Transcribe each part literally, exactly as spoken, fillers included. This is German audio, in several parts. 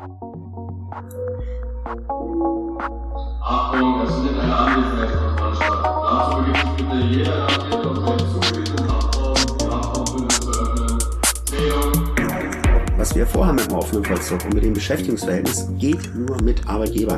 Achtung, es findet eine Anwesenheitskontrolle statt. Dazu begibt sich bitte jeder Nachricht auf seinen zugewesenen Kraftraum, die Kraftraumbündel zu öffnen. Zählung. Was wir vorhaben mit dem offenen Vollzug und mit dem Beschäftigungsverhältnis geht nur mit Arbeitgebern.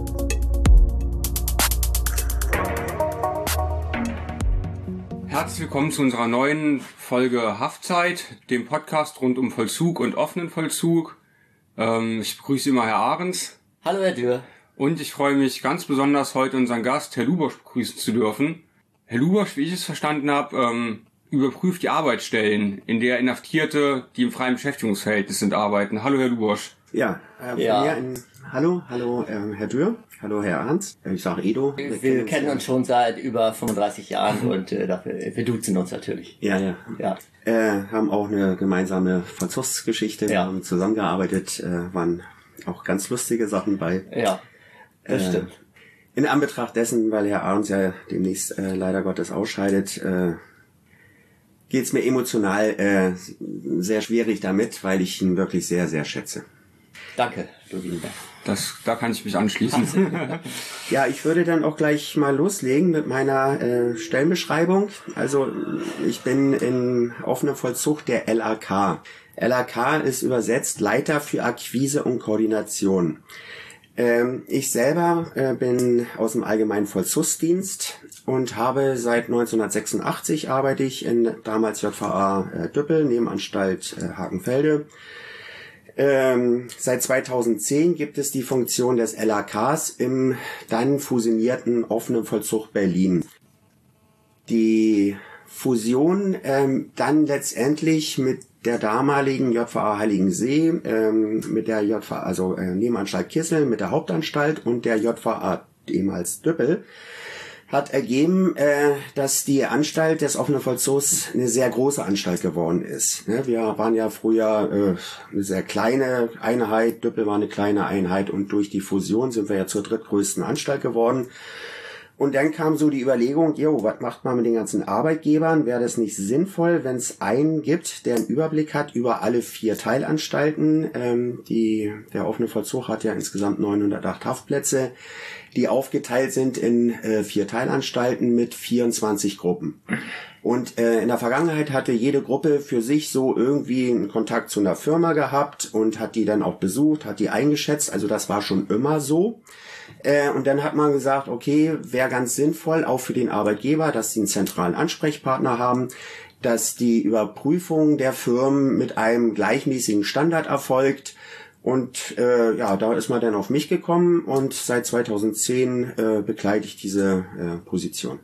Herzlich willkommen zu unserer neuen Folge Haftzeit, dem Podcast rund um Vollzug und offenen Vollzug. Ähm, ich begrüße immer Herr Ahrens. Hallo Herr Dürr. Und ich freue mich ganz besonders, heute unseren Gast, Herr Lubosch, begrüßen zu dürfen. Herr Lubosch, wie ich es verstanden habe, ähm, überprüft die Arbeitsstellen, in der Inhaftierte, die im freien Beschäftigungsverhältnis sind, arbeiten. Hallo Herr Lubosch. Ja, äh, von Ja. mir ein Hallo, hallo äh, Herr Dürr, hallo Herr Arndt. Äh, Ich sage Edo. Wir, wir kennen uns schon seit über fünfunddreißig Jahren Mhm. und äh, dafür, wir duzen uns natürlich. Ja, ja. Ja. Äh, haben auch eine gemeinsame Vollzugsgeschichte, wir Ja. haben zusammengearbeitet, äh, waren auch ganz lustige Sachen bei. Ja, das Äh, stimmt. In Anbetracht dessen, weil Herr Arndt ja demnächst äh, leider Gottes ausscheidet, äh, geht's mir emotional äh, sehr schwierig damit, weil ich ihn wirklich sehr, sehr schätze. Danke, du Lieber. Das, da kann ich mich anschließen. Ja, ich würde dann auch gleich mal loslegen mit meiner äh, Stellenbeschreibung. Also ich bin in offenem Vollzug der L A K. L A K ist übersetzt Leiter für Akquise und Koordination. Ähm, ich selber äh, bin aus dem Allgemeinen Vollzugsdienst und habe seit neunzehnhundertsechsundachtzig arbeite ich in damals J V A äh, Düppel, Nebenanstalt äh, Hakenfelde. Ähm, seit zweitausendzehn gibt es die Funktion des L A Ks im dann fusionierten offenen Vollzug Berlin. Die Fusion ähm, dann letztendlich mit der damaligen J V A Heiligensee, ähm, mit der J V A, also äh, Nebenanstalt Kissel, mit der Hauptanstalt und der J V A ehemals Düppel, hat ergeben, äh, dass die Anstalt des offenen Vollzugs eine sehr große Anstalt geworden ist. Ne, wir waren ja früher äh, eine sehr kleine Einheit, Düppel war eine kleine Einheit und durch die Fusion sind wir ja zur drittgrößten Anstalt geworden. Und dann kam so die Überlegung, jo, was macht man mit den ganzen Arbeitgebern? Wäre das nicht sinnvoll, wenn es einen gibt, der einen Überblick hat über alle vier Teilanstalten? Ähm, die, der offene Vollzug hat ja insgesamt neunhundertacht Haftplätze, die aufgeteilt sind in äh, vier Teilanstalten mit vierundzwanzig Gruppen. Und äh, in der Vergangenheit hatte jede Gruppe für sich so irgendwie einen Kontakt zu einer Firma gehabt und hat die dann auch besucht, hat die eingeschätzt. Also das war schon immer so. Äh, und dann hat man gesagt, okay, wäre ganz sinnvoll, auch für den Arbeitgeber, dass sie einen zentralen Ansprechpartner haben, dass die Überprüfung der Firmen mit einem gleichmäßigen Standard erfolgt. Und äh, ja, da ist man dann auf mich gekommen und seit zweitausendzehn äh, bekleide ich diese äh, Position.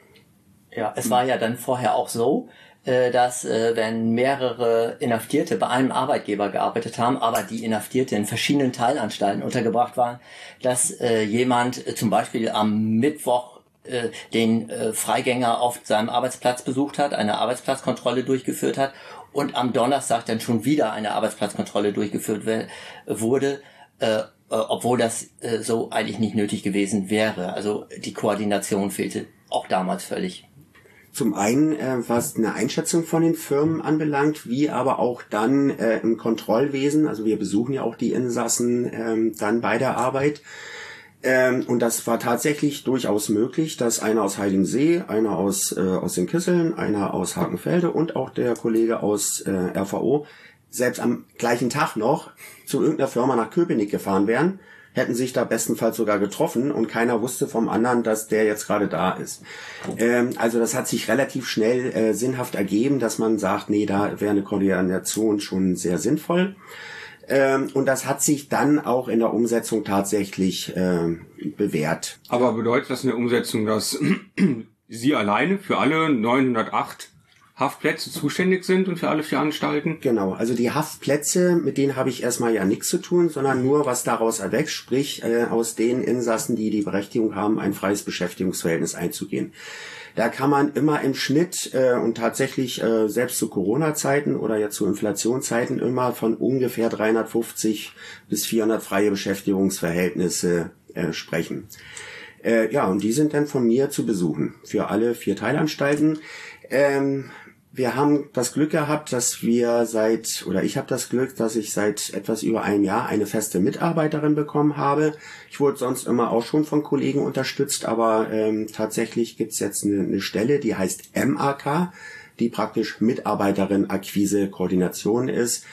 Ja, es war ja dann vorher auch so, äh, dass äh, wenn mehrere Inhaftierte bei einem Arbeitgeber gearbeitet haben, aber die Inhaftierte in verschiedenen Teilanstalten untergebracht waren, dass äh, jemand äh, zum Beispiel am Mittwoch äh, den äh, Freigänger auf seinem Arbeitsplatz besucht hat, eine Arbeitsplatzkontrolle durchgeführt hat und am Donnerstag dann schon wieder eine Arbeitsplatzkontrolle durchgeführt we- wurde, äh, äh, obwohl das äh, so eigentlich nicht nötig gewesen wäre. Also die Koordination fehlte auch damals völlig. Zum einen, äh, was eine Einschätzung von den Firmen anbelangt, wie aber auch dann äh, im Kontrollwesen, also wir besuchen ja auch die Insassen ähm, dann bei der Arbeit. Ähm, und das war tatsächlich durchaus möglich, dass einer aus Heiligensee, einer aus äh, aus den Kisseln, einer aus Hakenfelde und auch der Kollege aus äh, R V O selbst am gleichen Tag noch zu irgendeiner Firma nach Köpenick gefahren wären, hätten sich da bestenfalls sogar getroffen und keiner wusste vom anderen, dass der jetzt gerade da ist. Ähm, also das hat sich relativ schnell äh, sinnhaft ergeben, dass man sagt, nee, da wäre eine Koordination schon sehr sinnvoll. Ähm, und das hat sich dann auch in der Umsetzung tatsächlich äh, bewährt. Aber bedeutet das in der Umsetzung, dass Sie alleine für alle neunhundertacht Haftplätze zuständig sind und für alle vier Anstalten? Genau, also die Haftplätze, mit denen habe ich erstmal ja nichts zu tun, sondern nur, was daraus erwächst, sprich äh, aus den Insassen, die die Berechtigung haben, ein freies Beschäftigungsverhältnis einzugehen. Da kann man immer im Schnitt äh, und tatsächlich äh, selbst zu Corona-Zeiten oder jetzt zu Inflationszeiten immer von ungefähr dreihundertfünfzig bis vierhundert freie Beschäftigungsverhältnisse äh, sprechen. Äh, ja, und die sind dann von mir zu besuchen für alle vier Teilanstalten. Ähm, Wir haben das Glück gehabt, dass wir seit, oder ich habe das Glück, dass ich seit etwas über einem Jahr eine feste Mitarbeiterin bekommen habe. Ich wurde sonst immer auch schon von Kollegen unterstützt, aber ähm, tatsächlich gibt's jetzt eine, eine Stelle, die heißt M A K, die praktisch Mitarbeiterin Akquise Koordination ist.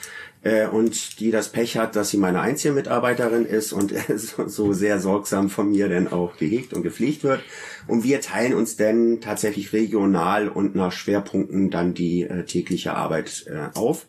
Und die das Pech hat, dass sie meine einzige Mitarbeiterin ist und so sehr sorgsam von mir dann auch gehegt und gepflegt wird. Und wir teilen uns dann tatsächlich regional und nach Schwerpunkten dann die äh, tägliche Arbeit äh, auf.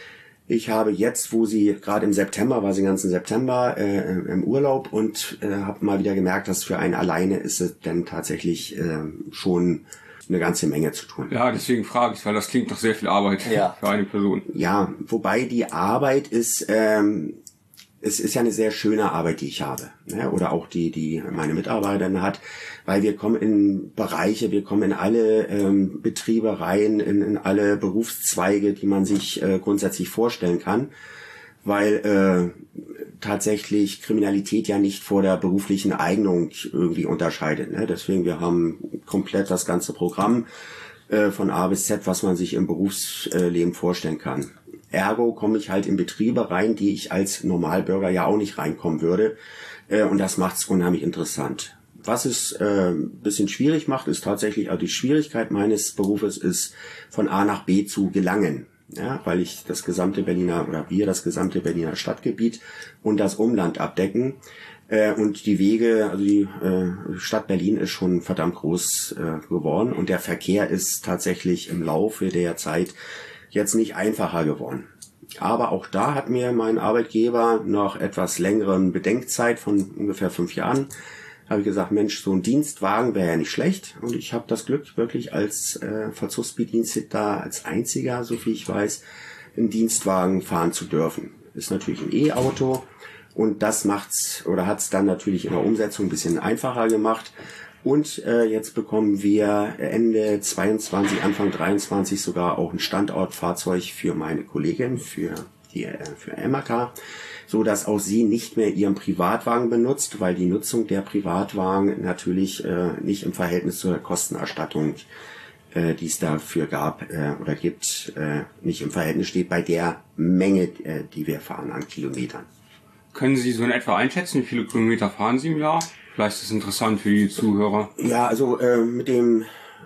Ich habe jetzt, wo sie gerade im September, war sie den ganzen September äh, im Urlaub und äh, habe mal wieder gemerkt, dass für einen alleine ist es dann tatsächlich äh, schon eine ganze Menge zu tun. Ja, deswegen frage ich, weil das klingt doch sehr viel Arbeit ja. für eine Person. Ja, wobei die Arbeit ist, ähm, es ist ja eine sehr schöne Arbeit, die ich habe, ne? Oder auch die, die meine Mitarbeiterin hat, weil wir kommen in Bereiche, wir kommen in alle ähm, Betriebe rein, in, in alle Berufszweige, die man sich äh, grundsätzlich vorstellen kann, weil äh, tatsächlich Kriminalität ja nicht vor der beruflichen Eignung irgendwie unterscheidet. Ne? Deswegen, wir haben komplett das ganze Programm äh, von A bis Z, was man sich im Berufsleben vorstellen kann. Ergo komme ich halt in Betriebe rein, die ich als Normalbürger ja auch nicht reinkommen würde. Äh, und das macht es unheimlich interessant. Was es äh, ein bisschen schwierig macht, ist tatsächlich, also die Schwierigkeit meines Berufes ist, von A nach B zu gelangen. Ja, weil ich das gesamte Berliner oder wir das gesamte Berliner Stadtgebiet und das Umland abdecken. Äh, und die Wege, also die äh, Stadt Berlin ist schon verdammt groß äh, geworden und der Verkehr ist tatsächlich im Laufe der Zeit jetzt nicht einfacher geworden. Aber auch da hat mir mein Arbeitgeber nach etwas längeren Bedenkzeit von ungefähr fünf Jahren habe ich gesagt, Mensch, so ein Dienstwagen wäre ja nicht schlecht. Und ich habe das Glück, wirklich als äh, Vollzugsbediensteter, als einziger, so viel ich weiß, einen Dienstwagen fahren zu dürfen. Ist natürlich ein E-Auto und das macht's oder hat's dann natürlich in der Umsetzung ein bisschen einfacher gemacht. Und äh, jetzt bekommen wir Ende zweiundzwanzig, Anfang dreiundzwanzig sogar auch ein Standortfahrzeug für meine Kollegin, für die äh, für M A K, so dass auch sie nicht mehr ihren Privatwagen benutzt, weil die Nutzung der Privatwagen natürlich äh, nicht im Verhältnis zur Kostenerstattung, äh, die es dafür gab äh, oder gibt, äh, nicht im Verhältnis steht bei der Menge, äh, die wir fahren an Kilometern. Können Sie so in etwa einschätzen, wie viele Kilometer fahren Sie im Jahr? Vielleicht ist es interessant für die Zuhörer. Ja, also äh, mit dem,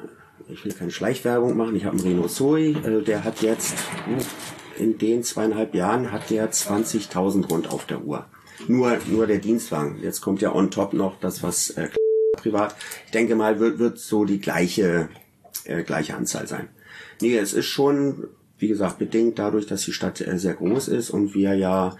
ich will keine Schleichwerbung machen, ich habe einen Renault Zoe, äh, der hat jetzt... Uh, in den zweieinhalb Jahren hat der zwanzigtausend rund auf der Uhr. Nur, nur der Dienstwagen. Jetzt kommt ja on top noch das, was äh, privat. Ich denke mal, wird, wird so die gleiche, äh, gleiche Anzahl sein. Nee, es ist schon, wie gesagt, bedingt dadurch, dass die Stadt äh, sehr groß ist und wir ja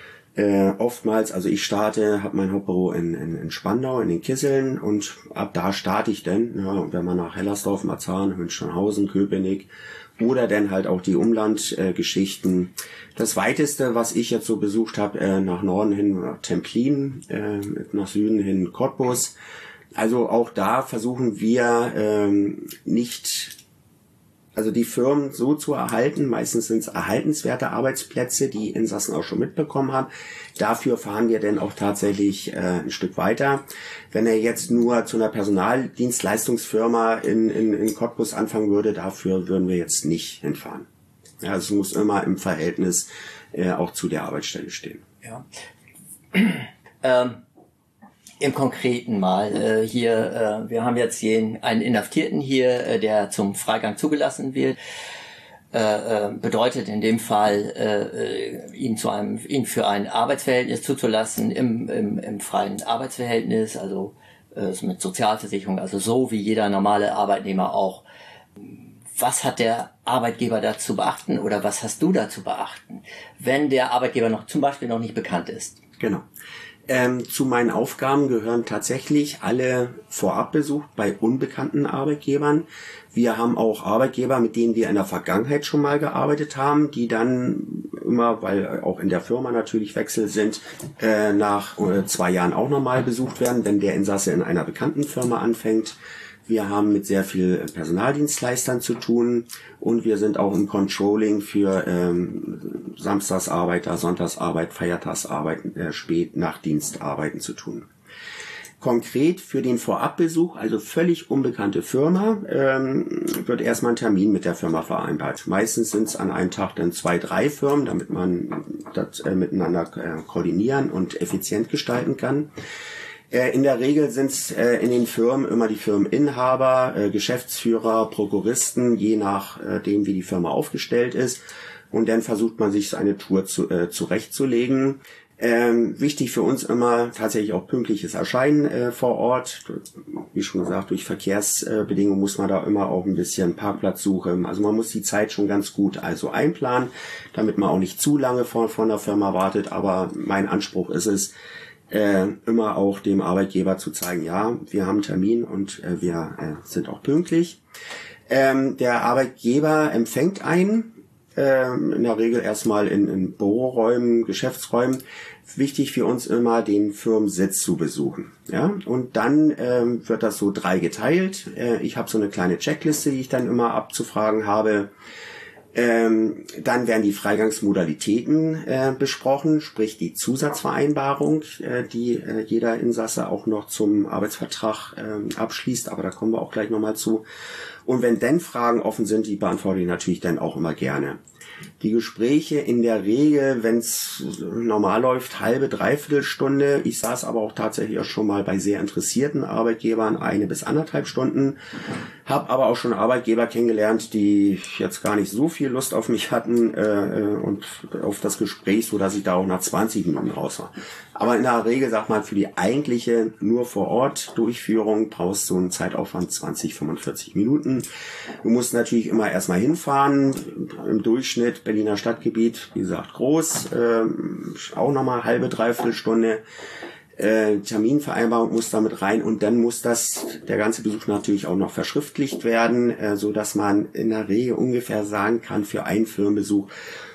äh, oftmals, also ich starte, habe mein Hauptbüro in, in, in Spandau, in den Kisseln und ab da starte ich dann, ja, wenn man nach Hellersdorf, Marzahn, Münchhausen, Köpenick, oder dann halt auch die Umlandgeschichten. Äh, das weiteste, was ich jetzt so besucht habe, äh, nach Norden hin Templin, äh, nach Süden hin Cottbus. Also auch da versuchen wir ähm, nicht, also die Firmen so zu erhalten. Meistens sind es erhaltenswerte Arbeitsplätze, die Insassen auch schon mitbekommen haben. Dafür fahren wir dann auch tatsächlich äh, ein Stück weiter. Wenn er jetzt nur zu einer Personaldienstleistungsfirma in, in, in Cottbus anfangen würde, dafür würden wir jetzt nicht hinfahren. Ja, es muss immer im Verhältnis äh, auch zu der Arbeitsstelle stehen. Ja. ähm, Im Konkreten mal äh, hier, äh, wir haben jetzt jeden, einen Inhaftierten hier, äh, der zum Freigang zugelassen wird. Äh, bedeutet in dem Fall, äh, ihn zu einem, ihn für ein Arbeitsverhältnis zuzulassen im, im, im freien Arbeitsverhältnis, also äh, mit Sozialversicherung, also so wie jeder normale Arbeitnehmer auch. Was hat der Arbeitgeber da zu beachten oder was hast du da zu beachten, wenn der Arbeitgeber noch zum Beispiel noch nicht bekannt ist? Genau. Ähm, zu meinen Aufgaben gehören tatsächlich alle Vorabbesuch bei unbekannten Arbeitgebern. Wir haben auch Arbeitgeber, mit denen wir in der Vergangenheit schon mal gearbeitet haben, die dann immer, weil auch in der Firma natürlich Wechsel sind, äh, nach äh, zwei Jahren auch nochmal besucht werden, wenn der Insasse in einer bekannten Firma anfängt. Wir haben mit sehr viel Personaldienstleistern zu tun und wir sind auch im Controlling für ähm, Samstagsarbeiter, Sonntagsarbeit, Feiertagsarbeit, äh, Spät-, Nachtdienstarbeiten zu tun. Konkret für den Vorabbesuch, also völlig unbekannte Firma, ähm, wird erstmal ein Termin mit der Firma vereinbart. Meistens sind es an einem Tag dann zwei, drei Firmen, damit man das äh, miteinander äh, koordinieren und effizient gestalten kann. Äh, in der Regel sind es äh, in den Firmen immer die Firmeninhaber, äh, Geschäftsführer, Prokuristen, je nachdem, äh, wie die Firma aufgestellt ist. Und dann versucht man sich eine Tour zu, äh, zurechtzulegen. Ähm, wichtig für uns immer tatsächlich auch pünktliches Erscheinen äh, vor Ort. Wie schon gesagt, durch Verkehrsbedingungen muss man da immer auch ein bisschen Parkplatzsuche. Also man muss die Zeit schon ganz gut also einplanen, damit man auch nicht zu lange von, von der Firma wartet. Aber mein Anspruch ist es, äh, immer auch dem Arbeitgeber zu zeigen, ja, wir haben einen Termin und äh, wir äh, sind auch pünktlich. Ähm, der Arbeitgeber empfängt einen. In der Regel erstmal in, in Büroräumen, Geschäftsräumen. Wichtig für uns immer, den Firmensitz zu besuchen. Ja, und dann ähm, wird das so drei geteilt. Äh, ich habe so eine kleine Checkliste, die ich dann immer abzufragen habe. Ähm, dann werden die Freigangsmodalitäten äh, besprochen, sprich die Zusatzvereinbarung, äh, die äh, jeder Insasse auch noch zum Arbeitsvertrag äh, abschließt. Aber da kommen wir auch gleich nochmal zu. Und wenn dann Fragen offen sind, die beantworte ich natürlich dann auch immer gerne. Die Gespräche in der Regel, wenn es normal läuft, halbe, dreiviertel Stunde. Ich saß aber auch tatsächlich auch schon mal bei sehr interessierten Arbeitgebern eine bis anderthalb Stunden. Hab aber auch schon Arbeitgeber kennengelernt, die jetzt gar nicht so viel Lust auf mich hatten äh, und auf das Gespräch, so dass ich da auch nach zwanzig Minuten raus war. Aber in der Regel sagt man, für die eigentliche nur vor Ort Durchführung brauchst du einen Zeitaufwand zwanzig, fünfundvierzig Minuten. Du musst natürlich immer erstmal hinfahren. Im Durchschnitt Berliner Stadtgebiet, wie gesagt, groß, äh, auch nochmal halbe, dreiviertel Stunde. Äh, Terminvereinbarung muss damit rein und dann muss das, der ganze Besuch natürlich auch noch verschriftlicht werden, äh, so dass man in der Regel ungefähr sagen kann, für einen Firmenbesuch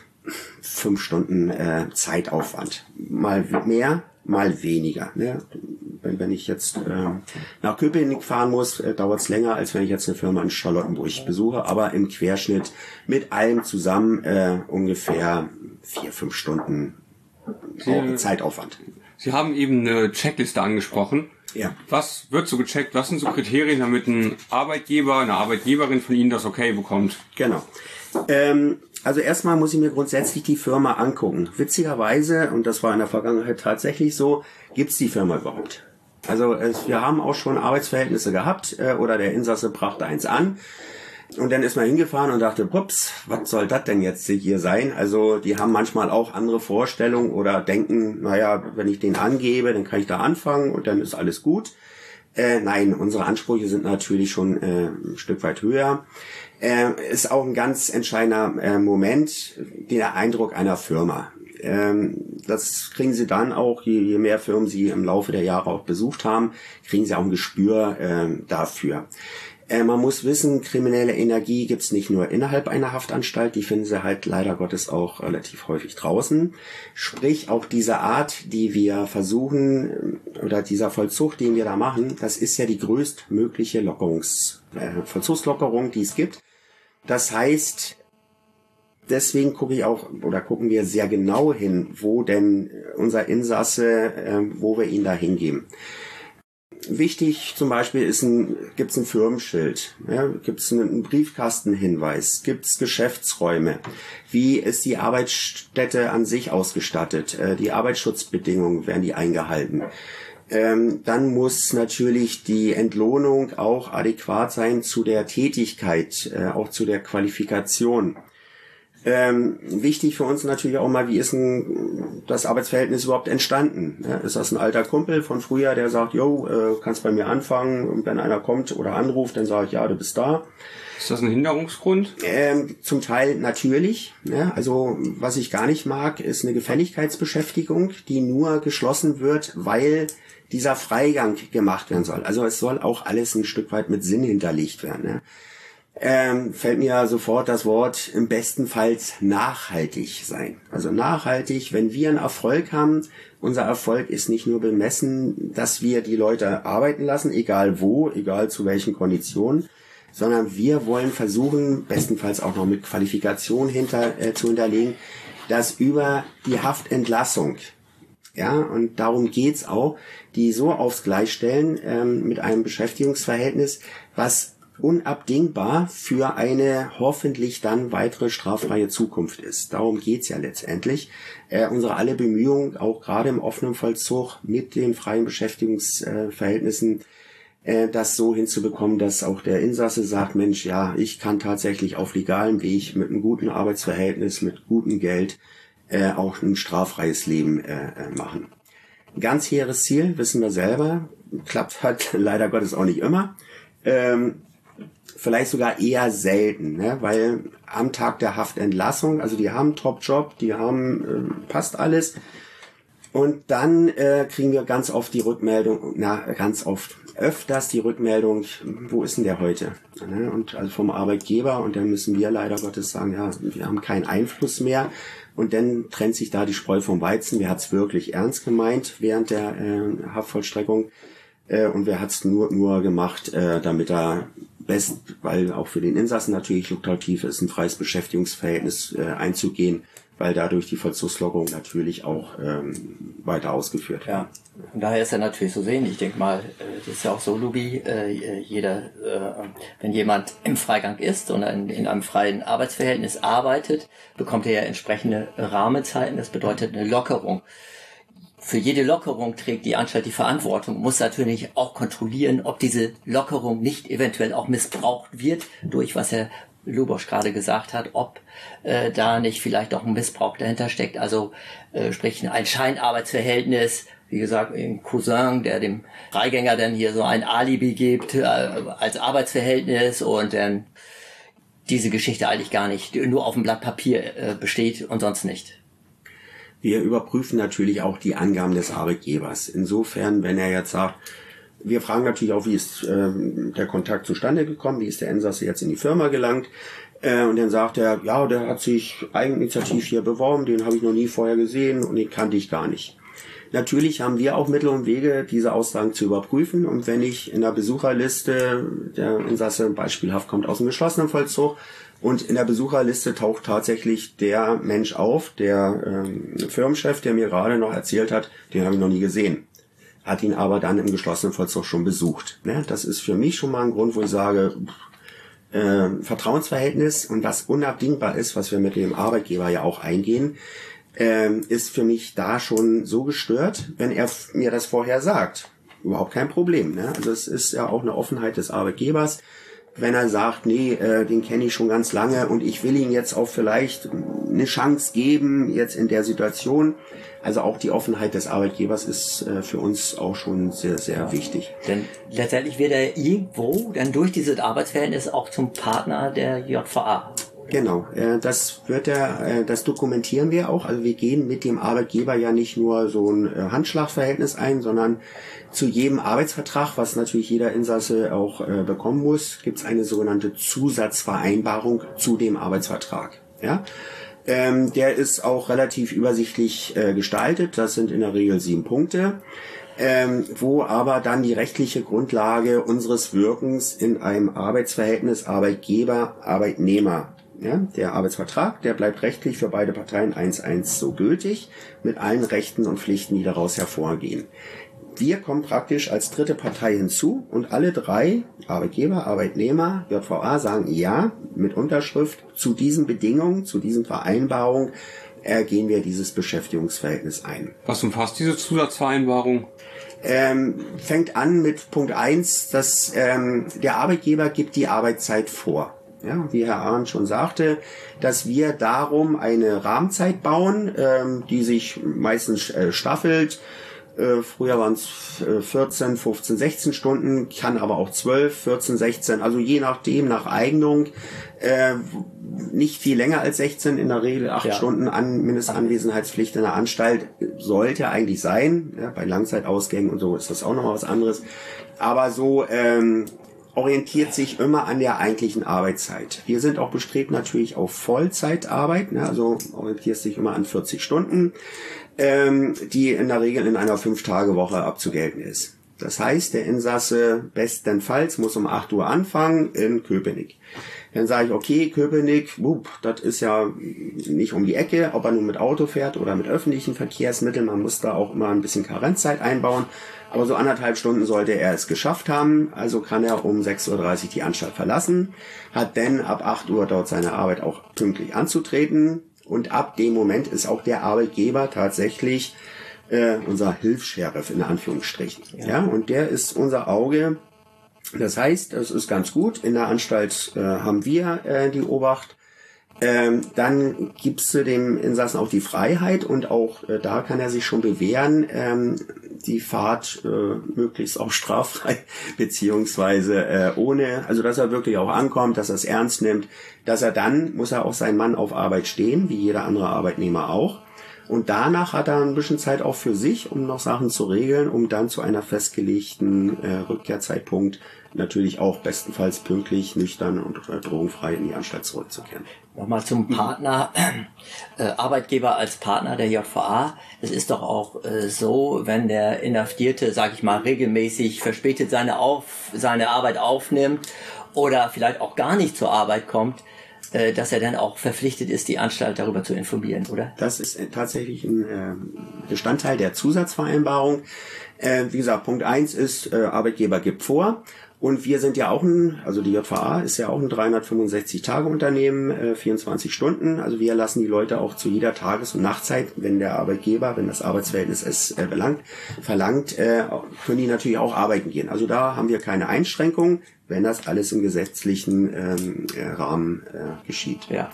fünf Stunden äh, Zeitaufwand. Mal mehr, mal weniger. Ne? Wenn, wenn ich jetzt äh, nach Köpenick fahren muss, äh, dauert es länger, als wenn ich jetzt eine Firma in Charlottenburg besuche, aber im Querschnitt mit allem zusammen äh, ungefähr vier, fünf Stunden Sie, Zeitaufwand. Sie haben eben eine Checkliste angesprochen. Ja. Was wird so gecheckt? Was sind so Kriterien, damit ein Arbeitgeber, eine Arbeitgeberin von Ihnen das okay bekommt? Genau. Ähm, also erstmal muss ich mir grundsätzlich die Firma angucken. Witzigerweise, und das war in der Vergangenheit tatsächlich so, gibt's die Firma überhaupt? Also es, wir haben auch schon Arbeitsverhältnisse gehabt äh, oder der Insasse brachte eins an. Und dann ist man hingefahren und dachte, pups, was soll das denn jetzt hier sein? Also die haben manchmal auch andere Vorstellungen oder denken, naja, wenn ich den angebe, dann kann ich da anfangen und dann ist alles gut. Äh, nein, unsere Ansprüche sind natürlich schon äh, ein Stück weit höher. Äh, ist auch ein ganz entscheidender äh, Moment, der Eindruck einer Firma. Ähm, das kriegen Sie dann auch, je, je mehr Firmen Sie im Laufe der Jahre auch besucht haben, kriegen Sie auch ein Gespür äh, dafür. Äh, man muss wissen, kriminelle Energie gibt's nicht nur innerhalb einer Haftanstalt, die finden Sie halt leider Gottes auch relativ häufig draußen. Sprich, auch diese Art, die wir versuchen, oder dieser Vollzug, den wir da machen, das ist ja die größtmögliche Lockerungs, äh, Vollzugslockerung, die es gibt. Das heißt, deswegen gucke ich auch, oder gucken wir sehr genau hin, wo denn unser Insasse, äh, wo wir ihn da hingeben. Wichtig zum Beispiel ist ein, gibt's ein Firmenschild, ja, gibt's einen, einen Briefkastenhinweis, gibt's Geschäftsräume, wie ist die Arbeitsstätte an sich ausgestattet, äh, die Arbeitsschutzbedingungen, werden die eingehalten. Ähm, dann muss natürlich die Entlohnung auch adäquat sein zu der Tätigkeit, äh, auch zu der Qualifikation. Ähm, wichtig für uns natürlich auch mal, wie ist denn das Arbeitsverhältnis überhaupt entstanden? Ja, ist das ein alter Kumpel von früher, der sagt, jo, äh, kannst bei mir anfangen, und wenn einer kommt oder anruft, dann sage ich, ja, du bist da. Ist das ein Hinderungsgrund? Ähm, zum Teil natürlich. Ja, also was ich gar nicht mag, ist eine Gefälligkeitsbeschäftigung, die nur geschlossen wird, weil dieser Freigang gemacht werden soll. Also es soll auch alles ein Stück weit mit Sinn hinterlegt werden. Ja. Ähm, fällt mir sofort das Wort im bestenfalls nachhaltig sein. Also nachhaltig, wenn wir einen Erfolg haben, unser Erfolg ist nicht nur bemessen, dass wir die Leute arbeiten lassen, egal wo, egal zu welchen Konditionen, sondern wir wollen versuchen, bestenfalls auch noch mit Qualifikation hinter, äh, zu hinterlegen, dass über die Haftentlassung Ja, und darum geht's auch, die so aufs Gleis stellen ähm, mit einem Beschäftigungsverhältnis, was unabdingbar für eine hoffentlich dann weitere straffreie Zukunft ist. Darum geht's ja letztendlich. Äh, unsere alle Bemühungen, auch gerade im offenen Vollzug mit den freien Beschäftigungsverhältnissen, äh, das so hinzubekommen, dass auch der Insasse sagt, Mensch, ja, ich kann tatsächlich auf legalem Weg mit einem guten Arbeitsverhältnis, mit gutem Geld äh, auch ein straffreies Leben äh, machen. Ganz hehres Ziel, wissen wir selber, klappt halt leider Gottes auch nicht immer. Ähm, vielleicht sogar eher selten, ne? Weil am Tag der Haftentlassung, also die haben einen Top-Job, die haben, äh, passt alles. Und dann äh, kriegen wir ganz oft die Rückmeldung, na, ganz oft, öfters die Rückmeldung, wo ist denn der heute? Ne? Und also vom Arbeitgeber, und dann müssen wir leider Gottes sagen, ja, wir haben keinen Einfluss mehr. Und dann trennt sich da die Spreu vom Weizen. Wer hat's wirklich ernst gemeint während der äh, Haftvollstreckung? Äh, und wer hat's nur nur gemacht, äh, damit er best, weil auch für den Insassen natürlich lukrativ ist, ein freies Beschäftigungsverhältnis äh, einzugehen, weil dadurch die Vollzugslockerung natürlich auch ähm, weiter ausgeführt wird. Ja, von daher ist er natürlich so sehen. Ich denke mal, das ist ja auch so, Lubi, äh, jeder, äh, wenn jemand im Freigang ist und in, in einem freien Arbeitsverhältnis arbeitet, bekommt er ja entsprechende Rahmenzeiten. Das bedeutet eine Lockerung. Für jede Lockerung trägt die Anstalt die Verantwortung, muss natürlich auch kontrollieren, ob diese Lockerung nicht eventuell auch missbraucht wird, durch was Herr Lubosch gerade gesagt hat, ob äh, da nicht vielleicht auch ein Missbrauch dahinter steckt. Also äh, sprich ein Scheinarbeitsverhältnis, wie gesagt, ein Cousin, der dem Freigänger dann hier so ein Alibi gibt äh, als Arbeitsverhältnis und dann diese Geschichte eigentlich gar nicht nur auf dem Blatt Papier äh, besteht und sonst nicht. Wir überprüfen natürlich auch die Angaben des Arbeitgebers. Insofern, wenn er jetzt sagt, wir fragen natürlich auch, wie ist äh, der Kontakt zustande gekommen, wie ist der Insasse jetzt in die Firma gelangt. Äh, und dann sagt er, ja, der hat sich eigeninitiativ hier beworben, den habe ich noch nie vorher gesehen und den kannte ich gar nicht. Natürlich haben wir auch Mittel und Wege, diese Aussagen zu überprüfen. Und wenn ich in der Besucherliste, der Insasse beispielhaft kommt aus dem geschlossenen Vollzug, und in der Besucherliste taucht tatsächlich der Mensch auf, der ähm, Firmenchef, der mir gerade noch erzählt hat, den habe ich noch nie gesehen. Hat ihn aber dann im geschlossenen Vollzug schon besucht. Ne? Das ist für mich schon mal ein Grund, wo ich sage, äh, Vertrauensverhältnis und was unabdingbar ist, was wir mit dem Arbeitgeber ja auch eingehen, äh, ist für mich da schon so gestört, wenn er mir das vorher sagt. Überhaupt kein Problem. Ne? Also es ist ja auch eine Offenheit des Arbeitgebers. Wenn er sagt, nee, äh, den kenne ich schon ganz lange und ich will ihm jetzt auch vielleicht eine Chance geben, jetzt in der Situation. Also auch die Offenheit des Arbeitgebers ist äh, für uns auch schon sehr, sehr ja. wichtig. Denn letztendlich wird er irgendwo dann durch dieses Arbeitsverhältnis auch zum Partner der J V A. Genau, äh, das wird er, äh, das dokumentieren wir auch. Also wir gehen mit dem Arbeitgeber ja nicht nur so ein äh, Handschlagverhältnis ein, sondern zu jedem Arbeitsvertrag, was natürlich jeder Insasse auch äh, bekommen muss, gibt es eine sogenannte Zusatzvereinbarung zu dem Arbeitsvertrag. Ja, ähm, der ist auch relativ übersichtlich äh, gestaltet. Das sind in der Regel sieben Punkte, ähm, wo aber dann die rechtliche Grundlage unseres Wirkens in einem Arbeitsverhältnis Arbeitgeber-Arbeitnehmer. Ja, der Arbeitsvertrag, der bleibt rechtlich für beide Parteien eins eins so gültig, mit allen Rechten und Pflichten, die daraus hervorgehen. Wir kommen praktisch als dritte Partei hinzu und alle drei, Arbeitgeber, Arbeitnehmer, J V A, sagen ja, mit Unterschrift, zu diesen Bedingungen, zu diesen Vereinbarungen äh, gehen wir dieses Beschäftigungsverhältnis ein. Was umfasst diese Zusatzvereinbarung? Ähm, fängt an mit Punkt eins, dass ähm, der Arbeitgeber gibt die Arbeitszeit vor. Ja, wie Herr Arndt schon sagte, dass wir darum eine Rahmenzeit bauen, ähm, die sich meistens äh, staffelt. Äh, früher waren es äh, vierzehn, fünfzehn, sechzehn Stunden, kann aber auch zwölf, vierzehn, sechzehn, also je nachdem, nach Eignung, äh, nicht viel länger als sechzehn, in der Regel acht ja. Stunden an Mindestanwesenheitspflicht in der Anstalt sollte eigentlich sein. Ja, bei Langzeitausgängen und so ist das auch noch was anderes. Aber so ähm, orientiert sich immer an der eigentlichen Arbeitszeit. Wir sind auch bestrebt natürlich auf Vollzeitarbeit, ne, also orientiert sich immer an vierzig Stunden. Ähm, die in der Regel in einer Fünf-Tage-Woche abzugelten ist. Das heißt, der Insasse bestenfalls muss um acht Uhr anfangen in Köpenick. Dann sage ich, okay, Köpenick, wupp, das ist ja nicht um die Ecke, ob er nun mit Auto fährt oder mit öffentlichen Verkehrsmitteln. Man muss da auch immer ein bisschen Karenzzeit einbauen. Aber so anderthalb Stunden sollte er es geschafft haben. Also kann er um sechs Uhr dreißig die Anstalt verlassen, hat dann ab acht Uhr dort seine Arbeit auch pünktlich anzutreten. Und ab dem Moment ist auch der Arbeitgeber tatsächlich äh, unser Hilfs-Sheriff in Anführungsstrichen. Ja. ja, und der ist unser Auge. Das heißt, es ist ganz gut. In der Anstalt äh, haben wir äh, die Obacht. Ähm, dann gibt's dem Insassen auch die Freiheit und auch äh, da kann er sich schon bewähren, ähm, die Fahrt äh, möglichst auch straffrei beziehungsweise äh, ohne, also dass er wirklich auch ankommt, dass er es ernst nimmt, dass er dann, muss er auch sein Mann auf Arbeit stehen, wie jeder andere Arbeitnehmer auch. Und danach hat er ein bisschen Zeit auch für sich, um noch Sachen zu regeln, um dann zu einer festgelegten äh, Rückkehrzeitpunkt natürlich auch bestenfalls pünktlich, nüchtern und äh, drogenfrei in die Anstalt zurückzukehren. Nochmal zum Partner, äh, Arbeitgeber als Partner der J V A. Es ist doch auch äh, so, wenn der Inhaftierte, sage ich mal, regelmäßig verspätet seine, auf, seine Arbeit aufnimmt oder vielleicht auch gar nicht zur Arbeit kommt, äh, dass er dann auch verpflichtet ist, die Anstalt darüber zu informieren, oder? Das ist äh, tatsächlich ein äh, Bestandteil der Zusatzvereinbarung. Äh, wie gesagt, Punkt eins ist, äh, Arbeitgeber gibt vor. Und wir sind ja auch ein, also die J V A ist ja auch ein dreihundertfünfundsechzig Tage Unternehmen, äh, vierundzwanzig Stunden. Also wir lassen die Leute auch zu jeder Tages- und Nachtzeit, wenn der Arbeitgeber, wenn das Arbeitsverhältnis es äh, belangt, verlangt, äh, können die natürlich auch arbeiten gehen. Also da haben wir keine Einschränkungen, wenn das alles im gesetzlichen ähm, äh, Rahmen äh, geschieht. Ja.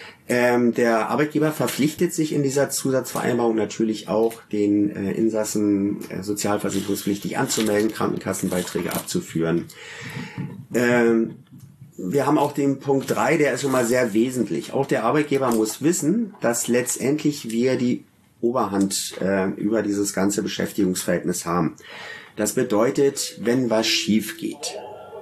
Ähm, der Arbeitgeber verpflichtet sich in dieser Zusatzvereinbarung natürlich auch, den äh, Insassen äh, sozialversicherungspflichtig anzumelden, Krankenkassenbeiträge abzuführen. Ähm, wir haben auch den Punkt drei, der ist schon mal sehr wesentlich. Auch der Arbeitgeber muss wissen, dass letztendlich wir die Oberhand äh, über dieses ganze Beschäftigungsverhältnis haben. Das bedeutet, wenn was schief geht.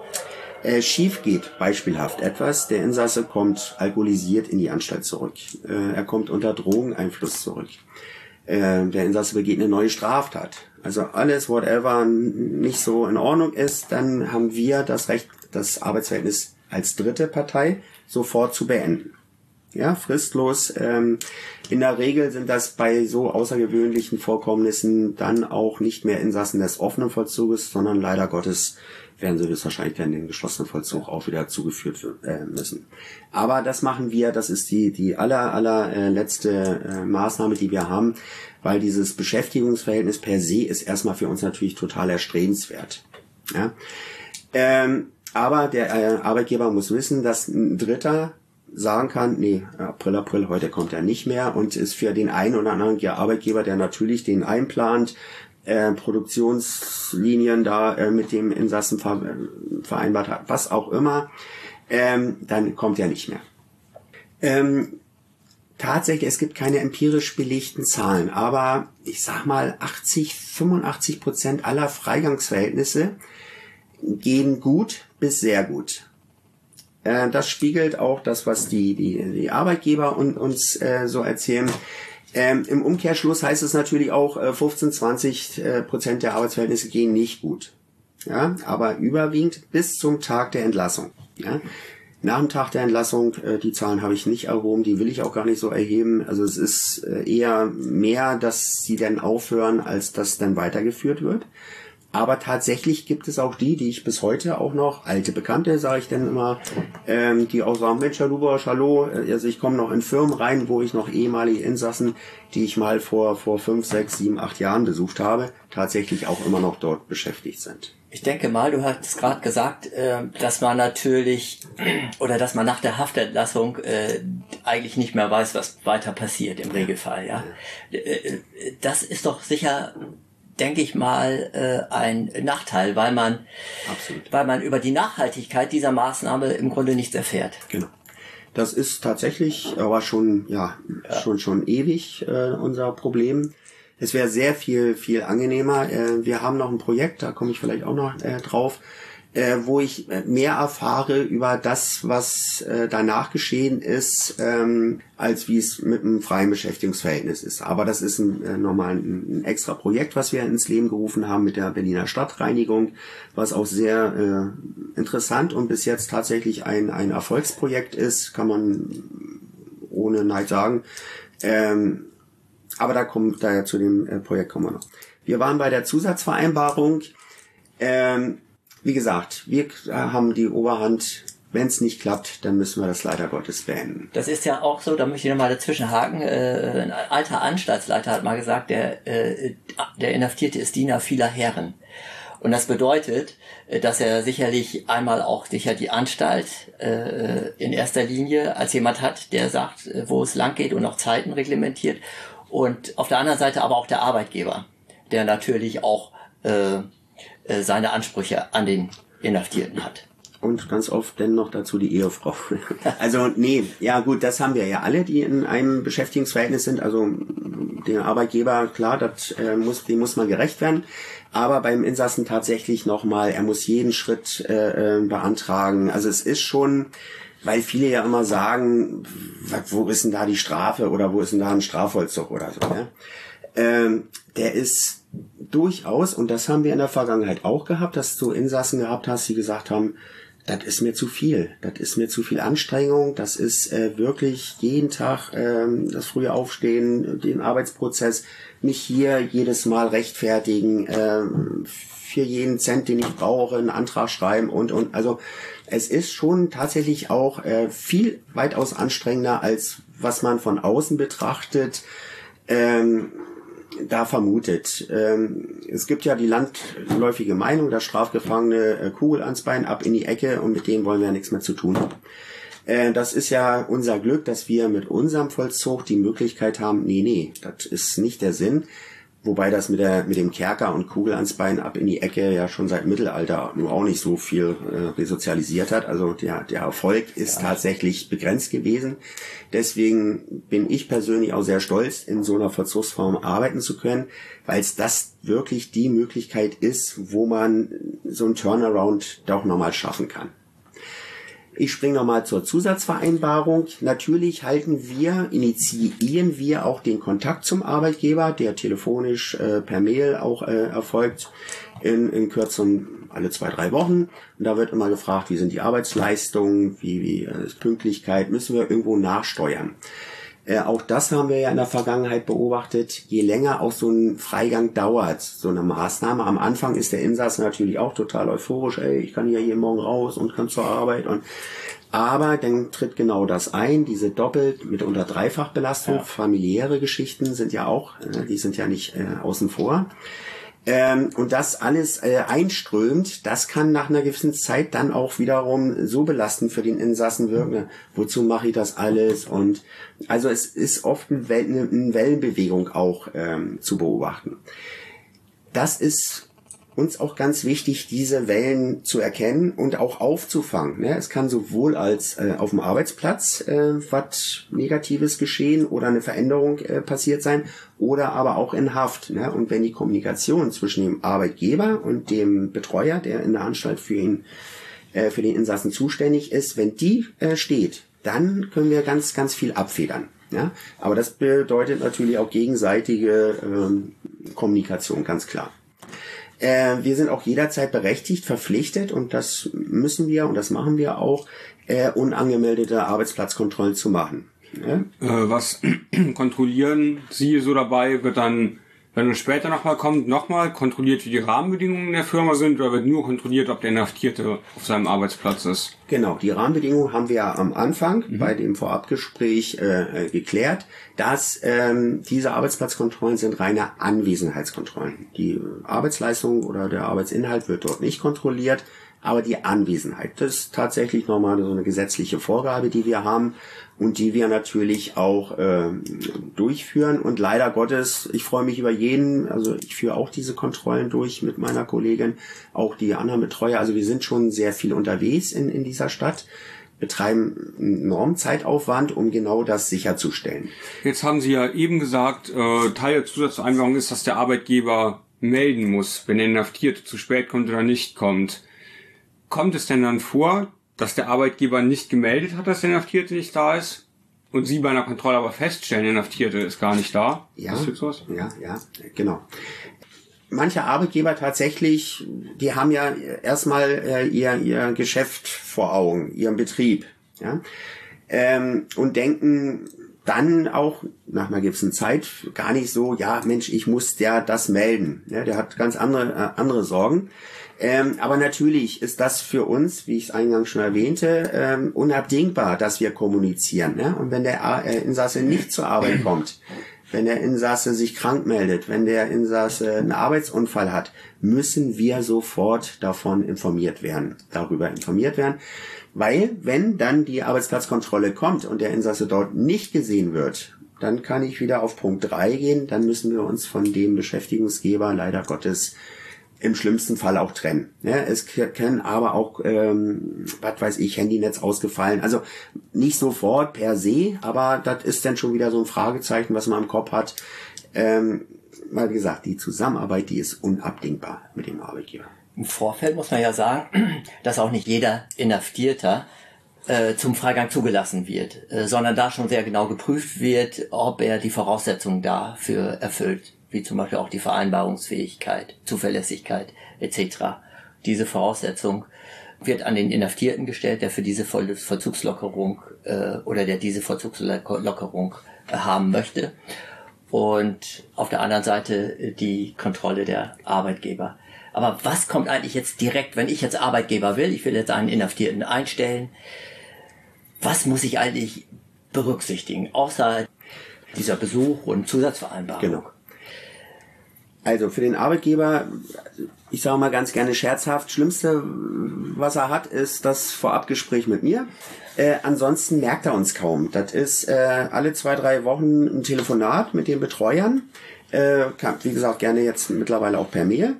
Äh, schief geht, beispielhaft etwas, der Insasse kommt alkoholisiert in die Anstalt zurück. Äh, er kommt unter Drogeneinfluss zurück. Äh, der Insasse begeht eine neue Straftat. Also alles, whatever, nicht so in Ordnung ist, dann haben wir das Recht, das Arbeitsverhältnis als dritte Partei sofort zu beenden. Ja, fristlos. Ähm, in der Regel sind das bei so außergewöhnlichen Vorkommnissen dann auch nicht mehr Insassen des offenen Vollzuges, sondern leider Gottes werden sie das wahrscheinlich dann in den geschlossenen Vollzug auch wieder zugeführt äh, müssen. Aber das machen wir, das ist die die aller aller äh, letzte äh, Maßnahme, die wir haben, weil dieses Beschäftigungsverhältnis per se ist erstmal für uns natürlich total erstrebenswert. Ja? Ähm, aber der äh, Arbeitgeber muss wissen, dass ein Dritter sagen kann, nee, April, April, heute kommt er nicht mehr und ist für den einen oder anderen Arbeitgeber, der natürlich den einplant, äh, Produktionslinien da äh, mit dem Insassen ver äh, vereinbart hat, was auch immer, ähm, dann kommt er nicht mehr. Ähm, tatsächlich, es gibt keine empirisch belegten Zahlen, aber ich sag mal, achtzig, fünfundachtzig Prozent aller Freigangsverhältnisse gehen gut bis sehr gut. Das spiegelt auch das, was die, die, die Arbeitgeber un, uns äh, so erzählen. Ähm, Im Umkehrschluss heißt es natürlich auch, äh, fünfzehn, zwanzig Prozent der Arbeitsverhältnisse gehen nicht gut. Ja, aber überwiegend bis zum Tag der Entlassung. Ja. Nach dem Tag der Entlassung, äh, die Zahlen habe ich nicht erhoben, die will ich auch gar nicht so erheben. Also es ist äh, eher mehr, dass sie dann aufhören, als dass dann weitergeführt wird. Aber tatsächlich gibt es auch die, die ich bis heute auch noch, alte Bekannte, sage ich dann immer, ähm, die auch sagen, Mensch, Herr Lubosch, hallo, also ich komme noch in Firmen rein, wo ich noch ehemalige Insassen, die ich mal vor vor fünf, sechs, sieben, acht Jahren besucht habe, tatsächlich auch immer noch dort beschäftigt sind. Ich denke mal, du hast gerade gesagt, äh, dass man natürlich, oder dass man nach der Haftentlassung äh, eigentlich nicht mehr weiß, was weiter passiert im Regelfall. Ja, äh, das ist doch sicher, denke ich mal, äh, ein Nachteil, weil man, Absolut. weil man über die Nachhaltigkeit dieser Maßnahme im Grunde nichts erfährt. Genau. Das ist tatsächlich, aber schon, ja, ja. schon, schon ewig äh, unser Problem. Es wäre sehr viel, viel angenehmer. Äh, wir haben noch ein Projekt, da komme ich vielleicht auch noch äh, drauf. äh, wo ich mehr erfahre über das, was äh, danach geschehen ist, ähm, als wie es mit einem freien Beschäftigungsverhältnis ist. Aber das ist ein, äh, nochmal ein, ein extra Projekt, was wir ins Leben gerufen haben mit der Berliner Stadtreinigung, was auch sehr äh, interessant und bis jetzt tatsächlich ein, ein Erfolgsprojekt ist, kann man ohne Neid sagen. Ähm, aber da kommt daher zu dem äh, Projekt kommen wir noch. Wir waren bei der Zusatzvereinbarung. Ähm, wie gesagt, wir äh, haben die Oberhand. Wenn es nicht klappt, dann müssen wir das leider Gottes beenden. Das ist ja auch so, da möchte ich nochmal dazwischen haken. Äh, ein alter Anstaltsleiter hat mal gesagt, der, äh, der Inhaftierte ist Diener vieler Herren. Und das bedeutet, dass er sicherlich einmal auch sicher die Anstalt äh, in erster Linie als jemand hat, der sagt, wo es lang geht und auch Zeiten reglementiert. Und auf der anderen Seite aber auch der Arbeitgeber, der natürlich auch äh, äh, seine Ansprüche an den Inhaftierten hat. Und ganz oft dann noch dazu die Ehefrau. Also nee, ja gut, das haben wir ja alle, die in einem Beschäftigungsverhältnis sind. Also den Arbeitgeber, klar, das äh, muss, dem muss man gerecht werden. Aber beim Insassen tatsächlich nochmal, er muss jeden Schritt äh, beantragen. Also es ist schon, weil viele ja immer sagen, wo ist denn da die Strafe oder wo ist denn da ein Strafvollzug oder so. Ne? Ähm, der ist durchaus, und das haben wir in der Vergangenheit auch gehabt, dass du Insassen gehabt hast, die gesagt haben, das ist mir zu viel, das ist mir zu viel Anstrengung, das ist äh, wirklich jeden Tag ähm, das frühe Aufstehen, den Arbeitsprozess, mich hier jedes Mal rechtfertigen, äh, für jeden Cent, den ich brauche, einen Antrag schreiben und, und, also es ist schon tatsächlich auch äh, viel weitaus anstrengender, als was man von außen betrachtet, ähm, da vermutet. Ähm, es gibt ja die landläufige Meinung, dass Strafgefangene äh, Kugel ans Bein, ab in die Ecke und mit denen wollen wir ja nichts mehr zu tun haben. Äh, das ist ja unser Glück, dass wir mit unserem Vollzug die Möglichkeit haben, nee, nee, das ist nicht der Sinn. Wobei das mit der mit dem Kerker und Kugel ans Bein ab in die Ecke ja schon seit Mittelalter nur auch nicht so viel äh, resozialisiert hat. Also der der Erfolg ist ja tatsächlich begrenzt gewesen. Deswegen bin ich persönlich auch sehr stolz, in so einer Vollzugsform arbeiten zu können, weil es das wirklich die Möglichkeit ist, wo man so ein Turnaround doch nochmal schaffen kann. Ich springe nochmal zur Zusatzvereinbarung. Natürlich halten wir, initiieren wir auch den Kontakt zum Arbeitgeber, der telefonisch äh, per Mail auch äh, erfolgt, in, in Kürzung alle zwei, drei Wochen. Und da wird immer gefragt, wie sind die Arbeitsleistungen, wie, wie äh, ist Pünktlichkeit, müssen wir irgendwo nachsteuern. Äh, auch das haben wir ja in der Vergangenheit beobachtet. Je länger auch so ein Freigang dauert, so eine Maßnahme. Am Anfang ist der Insasse natürlich auch total euphorisch. Ey, ich kann ja jeden Morgen raus und kann zur Arbeit. Und aber dann tritt genau das ein, diese doppelt, mitunter Dreifachbelastung. Ja. Familiäre Geschichten sind ja auch, äh, die sind ja nicht äh, außen vor. Ähm, und das alles äh, einströmt, das kann nach einer gewissen Zeit dann auch wiederum so belastend für den Insassen wirken. Wozu mache ich das alles? Und also es ist oft eine, Wel- eine Wellenbewegung auch ähm, zu beobachten. Das ist uns auch ganz wichtig, diese Wellen zu erkennen und auch aufzufangen. Ne? Es kann sowohl als äh, auf dem Arbeitsplatz äh, was Negatives geschehen oder eine Veränderung äh, passiert sein oder aber auch in Haft. Ne? Und wenn die Kommunikation zwischen dem Arbeitgeber und dem Betreuer, der in der Anstalt für ihn, äh, für den Insassen zuständig ist, wenn die äh, steht, dann können wir ganz, ganz viel abfedern. Ja? Aber das bedeutet natürlich auch gegenseitige ähm, Kommunikation, ganz klar. Äh, wir sind auch jederzeit berechtigt, verpflichtet, und das müssen wir und das machen wir auch, äh, unangemeldete Arbeitsplatzkontrollen zu machen. Ja? Äh, was kontrollieren Sie so dabei? Wird dann, wenn es später nochmal kommt, nochmal kontrolliert, wie die Rahmenbedingungen der Firma sind, oder wird nur kontrolliert, ob der Inhaftierte auf seinem Arbeitsplatz ist? Genau, die Rahmenbedingungen haben wir ja am Anfang mhm. bei dem Vorabgespräch äh, geklärt, dass ähm, diese Arbeitsplatzkontrollen sind reine Anwesenheitskontrollen. Die Arbeitsleistung oder der Arbeitsinhalt wird dort nicht kontrolliert, aber die Anwesenheit, das ist tatsächlich nochmal so eine gesetzliche Vorgabe, die wir haben und die wir natürlich auch äh, durchführen. Und leider Gottes, ich freue mich über jeden, also ich führe auch diese Kontrollen durch mit meiner Kollegin, auch die anderen Betreuer. Also wir sind schon sehr viel unterwegs in, in dieser Stadt, betreiben einen enormen Zeitaufwand, um genau das sicherzustellen. Jetzt haben Sie ja eben gesagt, äh, Teil der Zusatzvereinbarung ist, dass der Arbeitgeber melden muss, wenn der Inhaftierte zu spät kommt oder nicht kommt. kommt es denn dann vor, dass der Arbeitgeber nicht gemeldet hat, dass der Inhaftierte nicht da ist? Und Sie bei einer Kontrolle aber feststellen, der Inhaftierte ist gar nicht da? Ja, ist das sowas? ja, ja, genau. Manche Arbeitgeber tatsächlich, die haben ja erstmal äh, ihr ihr Geschäft vor Augen, ihren Betrieb, ja, ähm, und denken dann auch nach einer gewissen Zeit gar nicht so, ja Mensch, ich muss der das melden, ja, der hat ganz andere äh, andere Sorgen. Ähm, aber natürlich ist das für uns, wie ich es eingangs schon erwähnte, ähm, unabdingbar, dass wir kommunizieren. Ne? Und wenn der äh, Insasse nicht zur Arbeit kommt, wenn der Insasse sich krank meldet, wenn der Insasse einen Arbeitsunfall hat, müssen wir sofort davon informiert werden, darüber informiert werden. Weil, wenn dann die Arbeitsplatzkontrolle kommt und der Insasse dort nicht gesehen wird, dann kann ich wieder auf Punkt drei gehen, dann müssen wir uns von dem Beschäftigungsgeber leider Gottes im schlimmsten Fall auch trennen. Ja, es können aber auch, ähm, was weiß ich, Handynetz ausgefallen. Also nicht sofort per se, aber das ist dann schon wieder so ein Fragezeichen, was man im Kopf hat. Ähm, weil, wie gesagt, die Zusammenarbeit, die ist unabdingbar mit dem Arbeitgeber. Im Vorfeld muss man ja sagen, dass auch nicht jeder Inhaftierter äh, zum Freigang zugelassen wird, äh, sondern da schon sehr genau geprüft wird, ob er die Voraussetzungen dafür erfüllt, wie zum Beispiel auch die Vereinbarungsfähigkeit, Zuverlässigkeit et cetera. Diese Voraussetzung wird an den Inhaftierten gestellt, der für diese Vollzugslockerung äh, oder der diese Vollzugslockerung äh, haben möchte. Und auf der anderen Seite die Kontrolle der Arbeitgeber. Aber was kommt eigentlich jetzt direkt, wenn ich jetzt Arbeitgeber will, ich will jetzt einen Inhaftierten einstellen, was muss ich eigentlich berücksichtigen, außer dieser Besuch und Zusatzvereinbarung? Genau. Also für den Arbeitgeber, ich sage mal ganz gerne scherzhaft, Schlimmste, was er hat, ist das Vorabgespräch mit mir. Äh, ansonsten merkt er uns kaum. Das ist äh, alle zwei, drei Wochen ein Telefonat mit den Betreuern. Äh, kann, wie gesagt, gerne jetzt mittlerweile auch per Mail.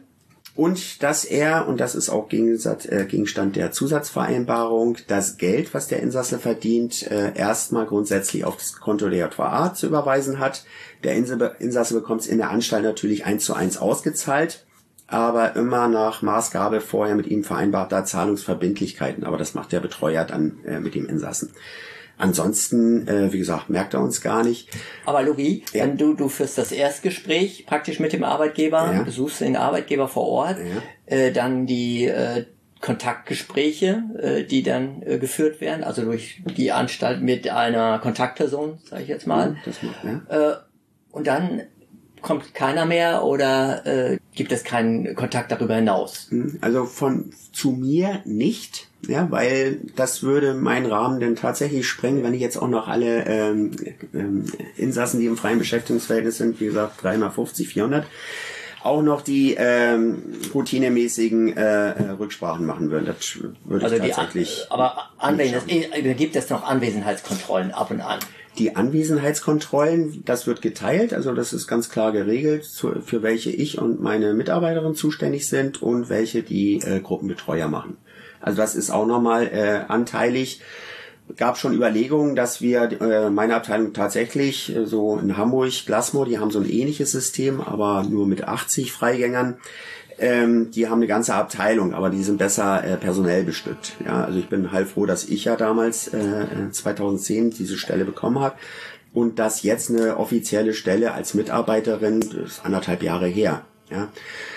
Und dass er, und das ist auch Gegenstand der Zusatzvereinbarung, das Geld, was der Insasse verdient, erstmal grundsätzlich auf das Konto der J V A zu überweisen hat. Der Insasse bekommt es in der Anstalt natürlich eins zu eins ausgezahlt, aber immer nach Maßgabe vorher mit ihm vereinbarter Zahlungsverbindlichkeiten. Aber das macht der Betreuer dann mit dem Insassen. Ansonsten, äh, wie gesagt, merkt er uns gar nicht. Aber Logi, ja. wenn du, du führst das Erstgespräch praktisch mit dem Arbeitgeber, ja. besuchst den Arbeitgeber vor Ort, ja. äh, dann die äh, Kontaktgespräche, äh, die dann äh, geführt werden, also durch die Anstalt mit einer Kontaktperson, sage ich jetzt mal. Ja, das macht, ja. äh, und dann kommt keiner mehr oder äh, gibt es keinen Kontakt darüber hinaus? Also von zu mir nicht. Ja, weil das würde meinen Rahmen denn tatsächlich sprengen, wenn ich jetzt auch noch alle ähm, ähm, Insassen, die im freien Beschäftigungsverhältnis sind, wie gesagt, dreihundertfünfzig, vierhundert, auch noch die ähm, routinemäßigen äh, Rücksprachen machen würden. Das würde also ich tatsächlich. Die, aber Anwesen, gibt es noch Anwesenheitskontrollen ab und an? Die Anwesenheitskontrollen, das wird geteilt, also das ist ganz klar geregelt, für welche ich und meine Mitarbeiterin zuständig sind und welche die äh, Gruppenbetreuer machen. Also das ist auch nochmal äh, anteilig. Gab schon Überlegungen, dass wir, äh, meine Abteilung tatsächlich, äh, so in Hamburg, Glasmo, die haben so ein ähnliches System, aber nur mit achtzig Freigängern. Ähm, die haben eine ganze Abteilung, aber die sind besser äh, personell bestückt. Ja, also ich bin heilfroh, dass ich ja damals äh, zweitausendzehn diese Stelle bekommen habe und dass jetzt eine offizielle Stelle als Mitarbeiterin, das ist anderthalb Jahre her. Ja.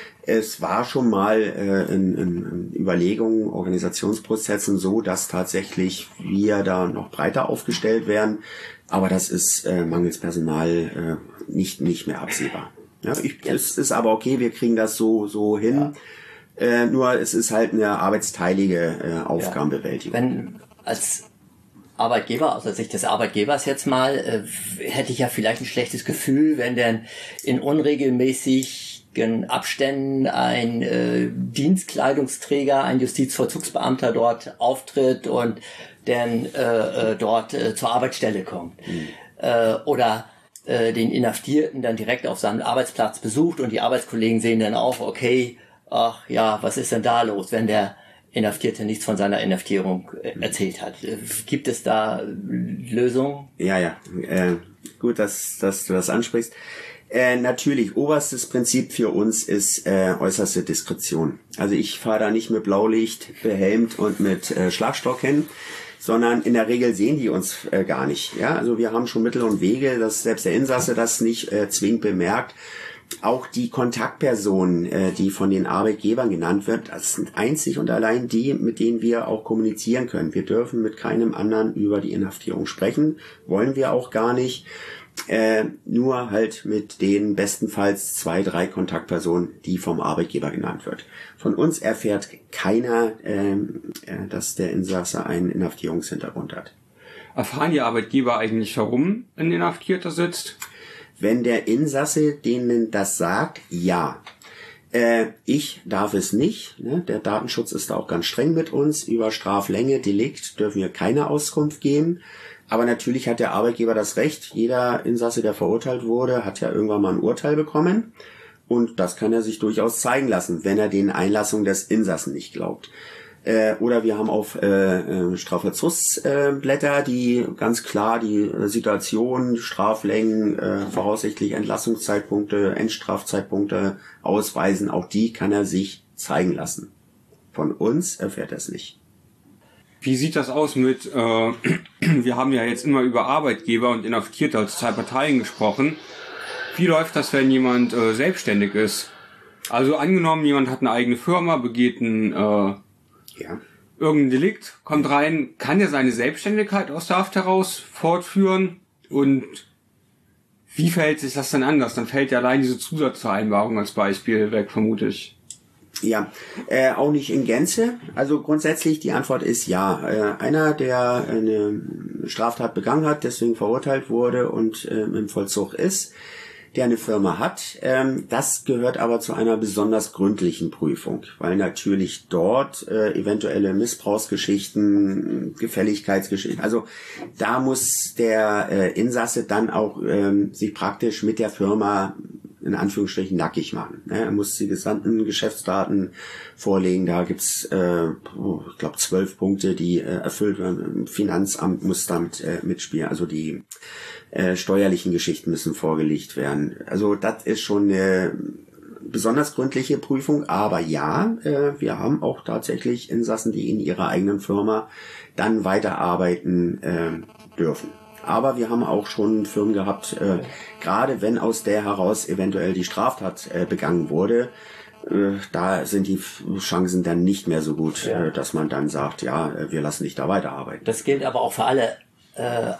Es war schon mal äh, in, in Überlegungen, Organisationsprozessen so, dass tatsächlich wir da noch breiter aufgestellt werden, aber das ist äh, mangels Personal äh, nicht nicht mehr absehbar. Ja, ich, es ist aber okay, wir kriegen das so so hin. Ja. Äh, nur es ist halt eine arbeitsteilige äh, Aufgabenbewältigung. Wenn als Arbeitgeber, aus der Sicht des Arbeitgebers jetzt mal, äh, hätte ich ja vielleicht ein schlechtes Gefühl, wenn denn in unregelmäßig Abständen ein äh, Dienstkleidungsträger, ein Justizvollzugsbeamter dort auftritt und dann äh, äh, dort äh, zur Arbeitsstelle kommt. Mhm. Äh, oder äh, den Inhaftierten dann direkt auf seinem Arbeitsplatz besucht und die Arbeitskollegen sehen dann auch, okay, ach ja, was ist denn da los, wenn der Inhaftierte nichts von seiner Inhaftierung äh, erzählt hat. Äh, gibt es da Lösungen? Ja, ja. Äh, gut, dass, dass du das ansprichst. Äh, natürlich, oberstes Prinzip für uns ist äh, äußerste Diskretion. Also ich fahre da nicht mit Blaulicht behelmt und mit äh, Schlagstock hin, sondern in der Regel sehen die uns äh, gar nicht. Ja, also wir haben schon Mittel und Wege, dass selbst der Insasse das nicht äh, zwingend bemerkt. Auch die Kontaktpersonen, äh, die von den Arbeitgebern genannt wird, das sind einzig und allein die, mit denen wir auch kommunizieren können. Wir dürfen mit keinem anderen über die Inhaftierung sprechen, wollen wir auch gar nicht. Äh, nur halt mit den bestenfalls zwei, drei Kontaktpersonen, die vom Arbeitgeber genannt wird. Von uns erfährt keiner, äh, dass der Insasse einen Inhaftierungshintergrund hat. Erfahren die Arbeitgeber eigentlich, warum ein Inhaftierter sitzt? Wenn der Insasse denen das sagt, ja. Äh, ich darf es nicht. Ne? Der Datenschutz ist da auch ganz streng mit uns. Über Straflänge, Delikt dürfen wir keine Auskunft geben. Aber natürlich hat der Arbeitgeber das Recht. Jeder Insasse, der verurteilt wurde, hat ja irgendwann mal ein Urteil bekommen. Und das kann er sich durchaus zeigen lassen, wenn er den Einlassungen des Insassen nicht glaubt. Äh, oder wir haben auf äh, äh, Strafvollzugsblätter, äh, die ganz klar die äh, Situation, Straflängen, äh, voraussichtlich Entlassungszeitpunkte, Endstrafzeitpunkte ausweisen. Auch die kann er sich zeigen lassen. Von uns erfährt er es nicht. Wie sieht das aus mit, äh, wir haben ja jetzt immer über Arbeitgeber und Inhaftierte als zwei Parteien gesprochen. Wie läuft das, wenn jemand äh, selbstständig ist? Also angenommen, jemand hat eine eigene Firma, begeht ein, äh, ja. irgendein Delikt, kommt rein, kann er seine Selbstständigkeit aus der Haft heraus fortführen? Und wie verhält sich das dann anders? Dann fällt ja allein diese Zusatzvereinbarung als Beispiel weg, vermute ich. Ja, äh, auch nicht in Gänze. Also grundsätzlich die Antwort ist ja. Äh, einer, der eine Straftat begangen hat, deswegen verurteilt wurde und äh, im Vollzug ist, der eine Firma hat, ähm, das gehört aber zu einer besonders gründlichen Prüfung, weil natürlich dort äh, eventuelle Missbrauchsgeschichten, Gefälligkeitsgeschichten, also da muss der äh, Insasse dann auch ähm, sich praktisch mit der Firma in Anführungsstrichen nackig machen. Er muss die gesamten Geschäftsdaten vorlegen. Da gibt's, äh, ich glaube, zwölf Punkte, die äh, erfüllt werden. Finanzamt muss damit äh, mitspielen. Also die äh, steuerlichen Geschichten müssen vorgelegt werden. Also das ist schon eine besonders gründliche Prüfung. Aber ja, äh, wir haben auch tatsächlich Insassen, die in ihrer eigenen Firma dann weiterarbeiten äh, dürfen. Aber wir haben auch schon Firmen gehabt, äh, gerade wenn aus der heraus eventuell die Straftat äh, begangen wurde, äh, da sind die Chancen dann nicht mehr so gut, ja. äh, dass man dann sagt, ja, wir lassen dich da weiterarbeiten. Das gilt aber auch für alle äh,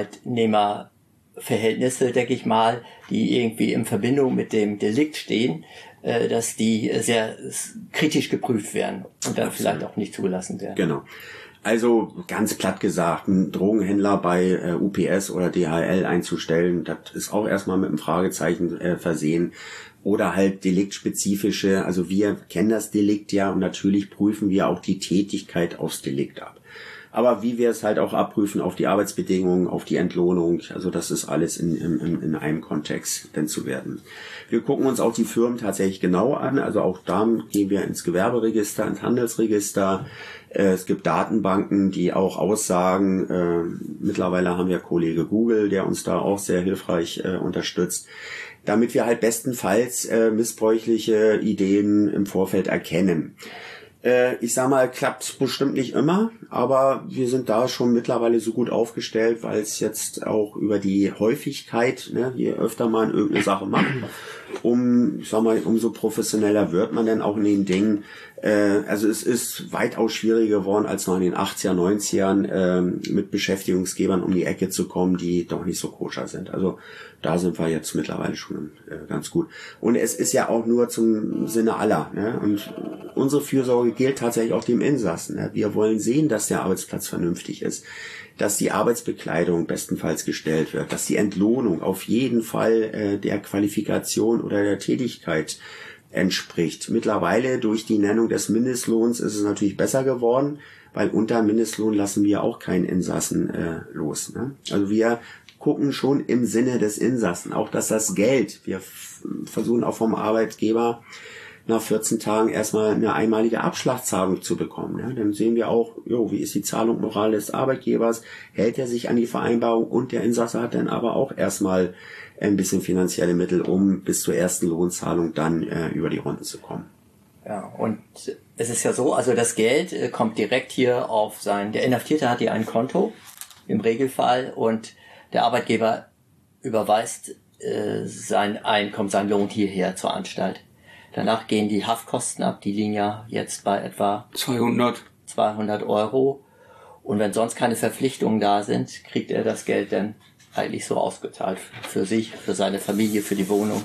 Arbeitnehmerverhältnisse, denke ich mal, die irgendwie in Verbindung mit dem Delikt stehen, äh, dass die sehr kritisch geprüft werden und dann vielleicht auch nicht zugelassen werden. Genau. Also ganz platt gesagt, einen Drogenhändler bei äh, U P S oder D H L einzustellen, das ist auch erstmal mit einem Fragezeichen äh, versehen. Oder halt deliktspezifische, also wir kennen das Delikt ja und natürlich prüfen wir auch die Tätigkeit aufs Delikt ab. Aber wie wir es halt auch abprüfen auf die Arbeitsbedingungen, auf die Entlohnung, also das ist alles in, in, in einem Kontext denn zu werden. Wir gucken uns auch die Firmen tatsächlich genau an, also auch da gehen wir ins Gewerberegister, ins Handelsregister. Es gibt Datenbanken, die auch aussagen, äh, mittlerweile haben wir Kollege Google, der uns da auch sehr hilfreich äh, unterstützt, damit wir halt bestenfalls äh, missbräuchliche Ideen im Vorfeld erkennen. Äh, ich sag mal, klappt bestimmt nicht immer, aber wir sind da schon mittlerweile so gut aufgestellt, weil es jetzt auch über die Häufigkeit, ne, je öfter man irgendeine Sache macht, um, ich sag mal, umso professioneller wird man dann auch in den Dingen. Äh, also es ist weitaus schwieriger geworden, als noch in den achtziger, neunzigern äh, mit Beschäftigungsgebern um die Ecke zu kommen, die doch nicht so koscher sind. Also da sind wir jetzt mittlerweile schon äh, ganz gut. Und es ist ja auch nur zum Sinne aller. Ne? Und unsere Fürsorge gilt tatsächlich auch dem Insassen. Ne? Wir wollen sehen, dass der Arbeitsplatz vernünftig ist, dass die Arbeitsbekleidung bestenfalls gestellt wird, dass die Entlohnung auf jeden Fall äh, der Qualifikation oder der Tätigkeit entspricht. Mittlerweile durch die Nennung des Mindestlohns ist es natürlich besser geworden, weil unter Mindestlohn lassen wir auch keinen Insassen äh, los. Ne? Also wir gucken schon im Sinne des Insassen, auch dass das Geld, wir f- versuchen auch vom Arbeitgeber nach vierzehn Tagen erstmal eine einmalige Abschlagszahlung zu bekommen. Ja, dann sehen wir auch, jo, wie ist die Zahlung Moral des Arbeitgebers, hält er sich an die Vereinbarung, und der Insasse hat dann aber auch erstmal ein bisschen finanzielle Mittel, um bis zur ersten Lohnzahlung dann äh, über die Runden zu kommen. Ja, und es ist ja so, also das Geld äh, kommt direkt hier auf sein, der Inhaftierte hat hier ein Konto im Regelfall, und der Arbeitgeber überweist äh, sein Einkommen, sein Lohn hierher zur Anstalt. Danach gehen die Haftkosten ab, die liegen ja jetzt bei etwa zweihundert Euro. Und wenn sonst keine Verpflichtungen da sind, kriegt er das Geld dann eigentlich so ausgezahlt für sich, für seine Familie, für die Wohnung.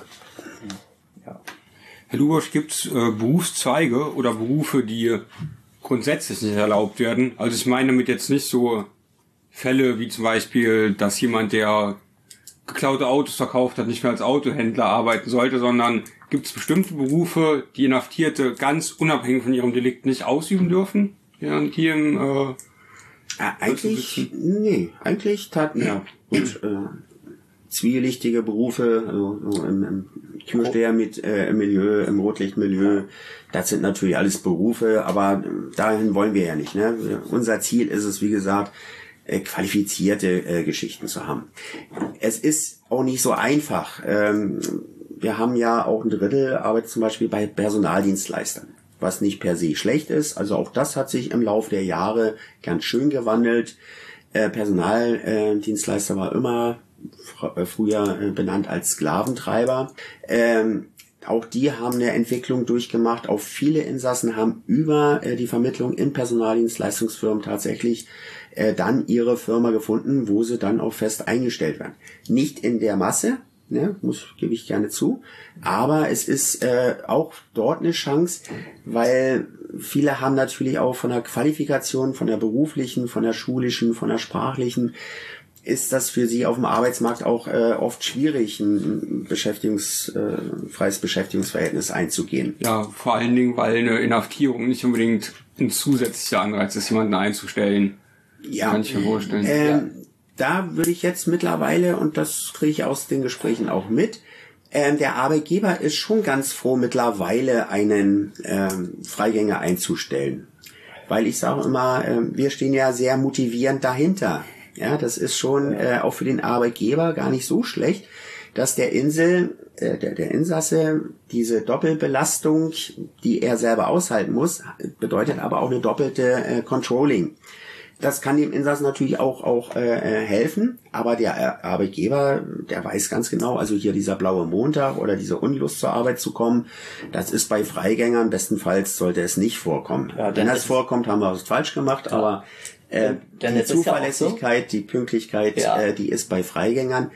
Ja. Herr Lubosch, gibt es äh, Berufszweige oder Berufe, die grundsätzlich nicht erlaubt werden? Also ich meine damit jetzt nicht so Fälle wie zum Beispiel, dass jemand, der geklaute Autos verkauft hat, nicht mehr als Autohändler arbeiten sollte, sondern gibt es bestimmte Berufe, die Inhaftierte ganz unabhängig von ihrem Delikt nicht ausüben dürfen? Während hier im äh, Ja, eigentlich, nee, eigentlich tat, ja, gut, äh, zwielichtige Berufe, also so im, im Türsteher mit äh, im Milieu, im Rotlichtmilieu, das sind natürlich alles Berufe, aber dahin wollen wir ja nicht, ne? Unser Ziel ist es, wie gesagt, äh, qualifizierte äh, Geschichten zu haben. Es ist auch nicht so einfach. Ähm, wir haben ja auch ein Drittel arbeitet zum Beispiel bei Personaldienstleistern, was nicht per se schlecht ist. Also auch das hat sich im Laufe der Jahre ganz schön gewandelt. Äh, Personaldienstleister war immer fr- äh, früher äh, benannt als Sklaventreiber. Ähm, auch die haben eine Entwicklung durchgemacht. Auch viele Insassen haben über äh, die Vermittlung in Personaldienstleistungsfirmen tatsächlich äh, dann ihre Firma gefunden, wo sie dann auch fest eingestellt werden. Nicht in der Masse, ne, muss, gebe ich gerne zu. Aber es ist äh, auch dort eine Chance, weil viele haben natürlich auch von der Qualifikation, von der beruflichen, von der schulischen, von der sprachlichen, ist das für sie auf dem Arbeitsmarkt auch äh, oft schwierig, ein Beschäftigungs, äh, freies Beschäftigungsverhältnis einzugehen. Ja, vor allen Dingen, weil eine Inhaftierung nicht unbedingt ein zusätzlicher Anreiz ist, jemanden einzustellen. Ja, Kann ich mir vorstellen. Ähm, Ja. Da würde ich jetzt mittlerweile, und das kriege ich aus den Gesprächen auch mit, ähm, der Arbeitgeber ist schon ganz froh, mittlerweile einen ähm, Freigänger einzustellen. Weil ich sage immer, ähm, wir stehen ja sehr motivierend dahinter. Ja, das ist schon äh, auch für den Arbeitgeber gar nicht so schlecht, dass der Insel, äh, der, der Insasse diese Doppelbelastung, die er selber aushalten muss, bedeutet aber auch eine doppelte äh, Controlling. Das kann dem Insassen natürlich auch auch äh, helfen, aber der Arbeitgeber, der weiß ganz genau, also hier dieser blaue Montag oder diese Unlust zur Arbeit zu kommen, das ist bei Freigängern bestenfalls sollte es nicht vorkommen. Ja, wenn das ist, vorkommt, haben wir was falsch gemacht, ja. aber äh, denn die es ist ja auch Zuverlässigkeit, so. Die Pünktlichkeit, ja. äh, die ist bei Freigängern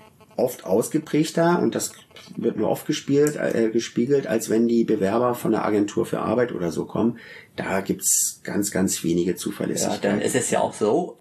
oft ausgeprägter, und das wird nur oft gespielt, äh, gespiegelt, als wenn die Bewerber von der Agentur für Arbeit oder so kommen. Da gibt's ganz, ganz wenige Zuverlässigkeit. Ja, dann ist es ja auch so,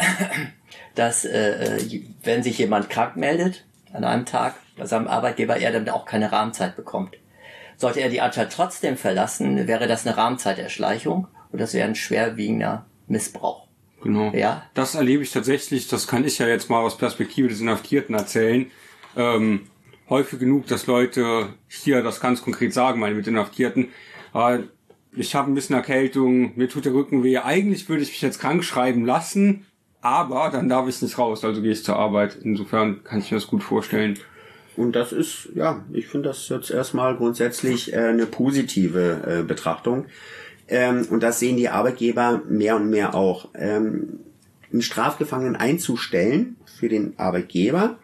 dass äh, wenn sich jemand krank meldet an einem Tag bei seinem Arbeitgeber, er dann auch keine Rahmenzeit bekommt. Sollte er die Anstalt trotzdem verlassen, wäre das eine Rahmenzeiterschleichung, und das wäre ein schwerwiegender Missbrauch. Genau. Ja. Das erlebe ich tatsächlich, das kann ich ja jetzt mal aus Perspektive des Inhaftierten erzählen. Ähm, häufig genug, dass Leute hier das ganz konkret sagen, meine mit Inhaftierten, äh, ich habe ein bisschen Erkältung, mir tut der Rücken weh, eigentlich würde ich mich jetzt krank schreiben lassen, aber dann darf ich nicht raus, also gehe ich zur Arbeit. Insofern kann ich mir das gut vorstellen. Und das ist, ja, ich finde das jetzt erstmal grundsätzlich äh, eine positive äh, Betrachtung. Ähm, und das sehen die Arbeitgeber mehr und mehr auch. Ähm, einen Strafgefangenen einzustellen für den Arbeitgeber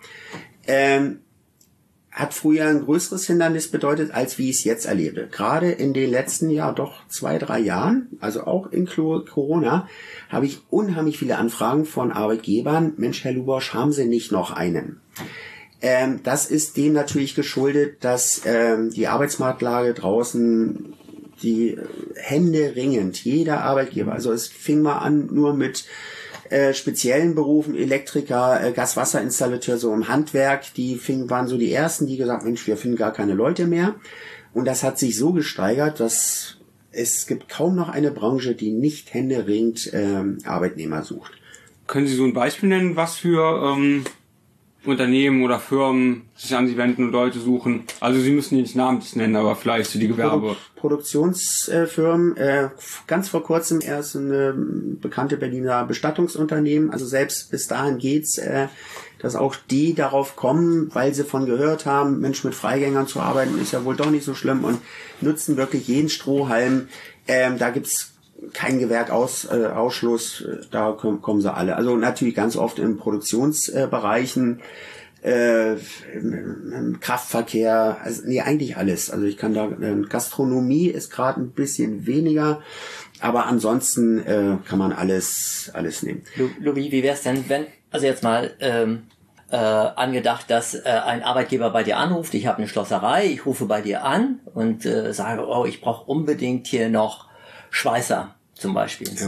ähm, hat früher ein größeres Hindernis bedeutet, als wie ich es jetzt erlebe. Gerade in den letzten, ja doch zwei, drei Jahren, also auch in Corona, habe ich unheimlich viele Anfragen von Arbeitgebern. Mensch, Herr Lubosch, haben Sie nicht noch einen? Ähm, das ist dem natürlich geschuldet, dass ähm, die Arbeitsmarktlage draußen, die händeringend, jeder Arbeitgeber, also es fing mal an nur mit äh, speziellen Berufen, Elektriker, äh, Gaswasserinstallateur, so im Handwerk, die fing, waren so die ersten, die gesagt, Mensch, wir finden gar keine Leute mehr. Und das hat sich so gesteigert, dass es gibt kaum noch eine Branche, die nicht händeringend ähm, Arbeitnehmer sucht. Können Sie so ein Beispiel nennen, was für ähm, Unternehmen oder Firmen sich an sie wenden und Leute suchen? Also Sie müssen die nicht namentlich nennen, aber vielleicht so die Gewerbe. Produktionsfirmen, äh, ganz vor kurzem erst eine bekannte Berliner Bestattungsunternehmen, also selbst bis dahin geht's, äh, dass auch die darauf kommen, weil sie von gehört haben, Mensch, mit Freigängern zu arbeiten ist ja wohl doch nicht so schlimm und nutzen wirklich jeden Strohhalm. Ähm, da gibt's kein Gewerkaus, äh, Ausschluss, da kommen, kommen sie alle. Also natürlich ganz oft in Produktionsbereichen, äh, im, im Kraftverkehr, also nee, eigentlich alles. Also ich kann da, äh, Gastronomie ist gerade ein bisschen weniger, aber ansonsten äh, kann man alles alles nehmen. Louis, wie wär's denn, wenn, also jetzt mal ähm, äh, angedacht, dass äh, ein Arbeitgeber bei dir anruft, ich habe eine Schlosserei, ich rufe bei dir an und äh, sage, oh, ich brauche unbedingt hier noch Schweißer zum Beispiel. Ja.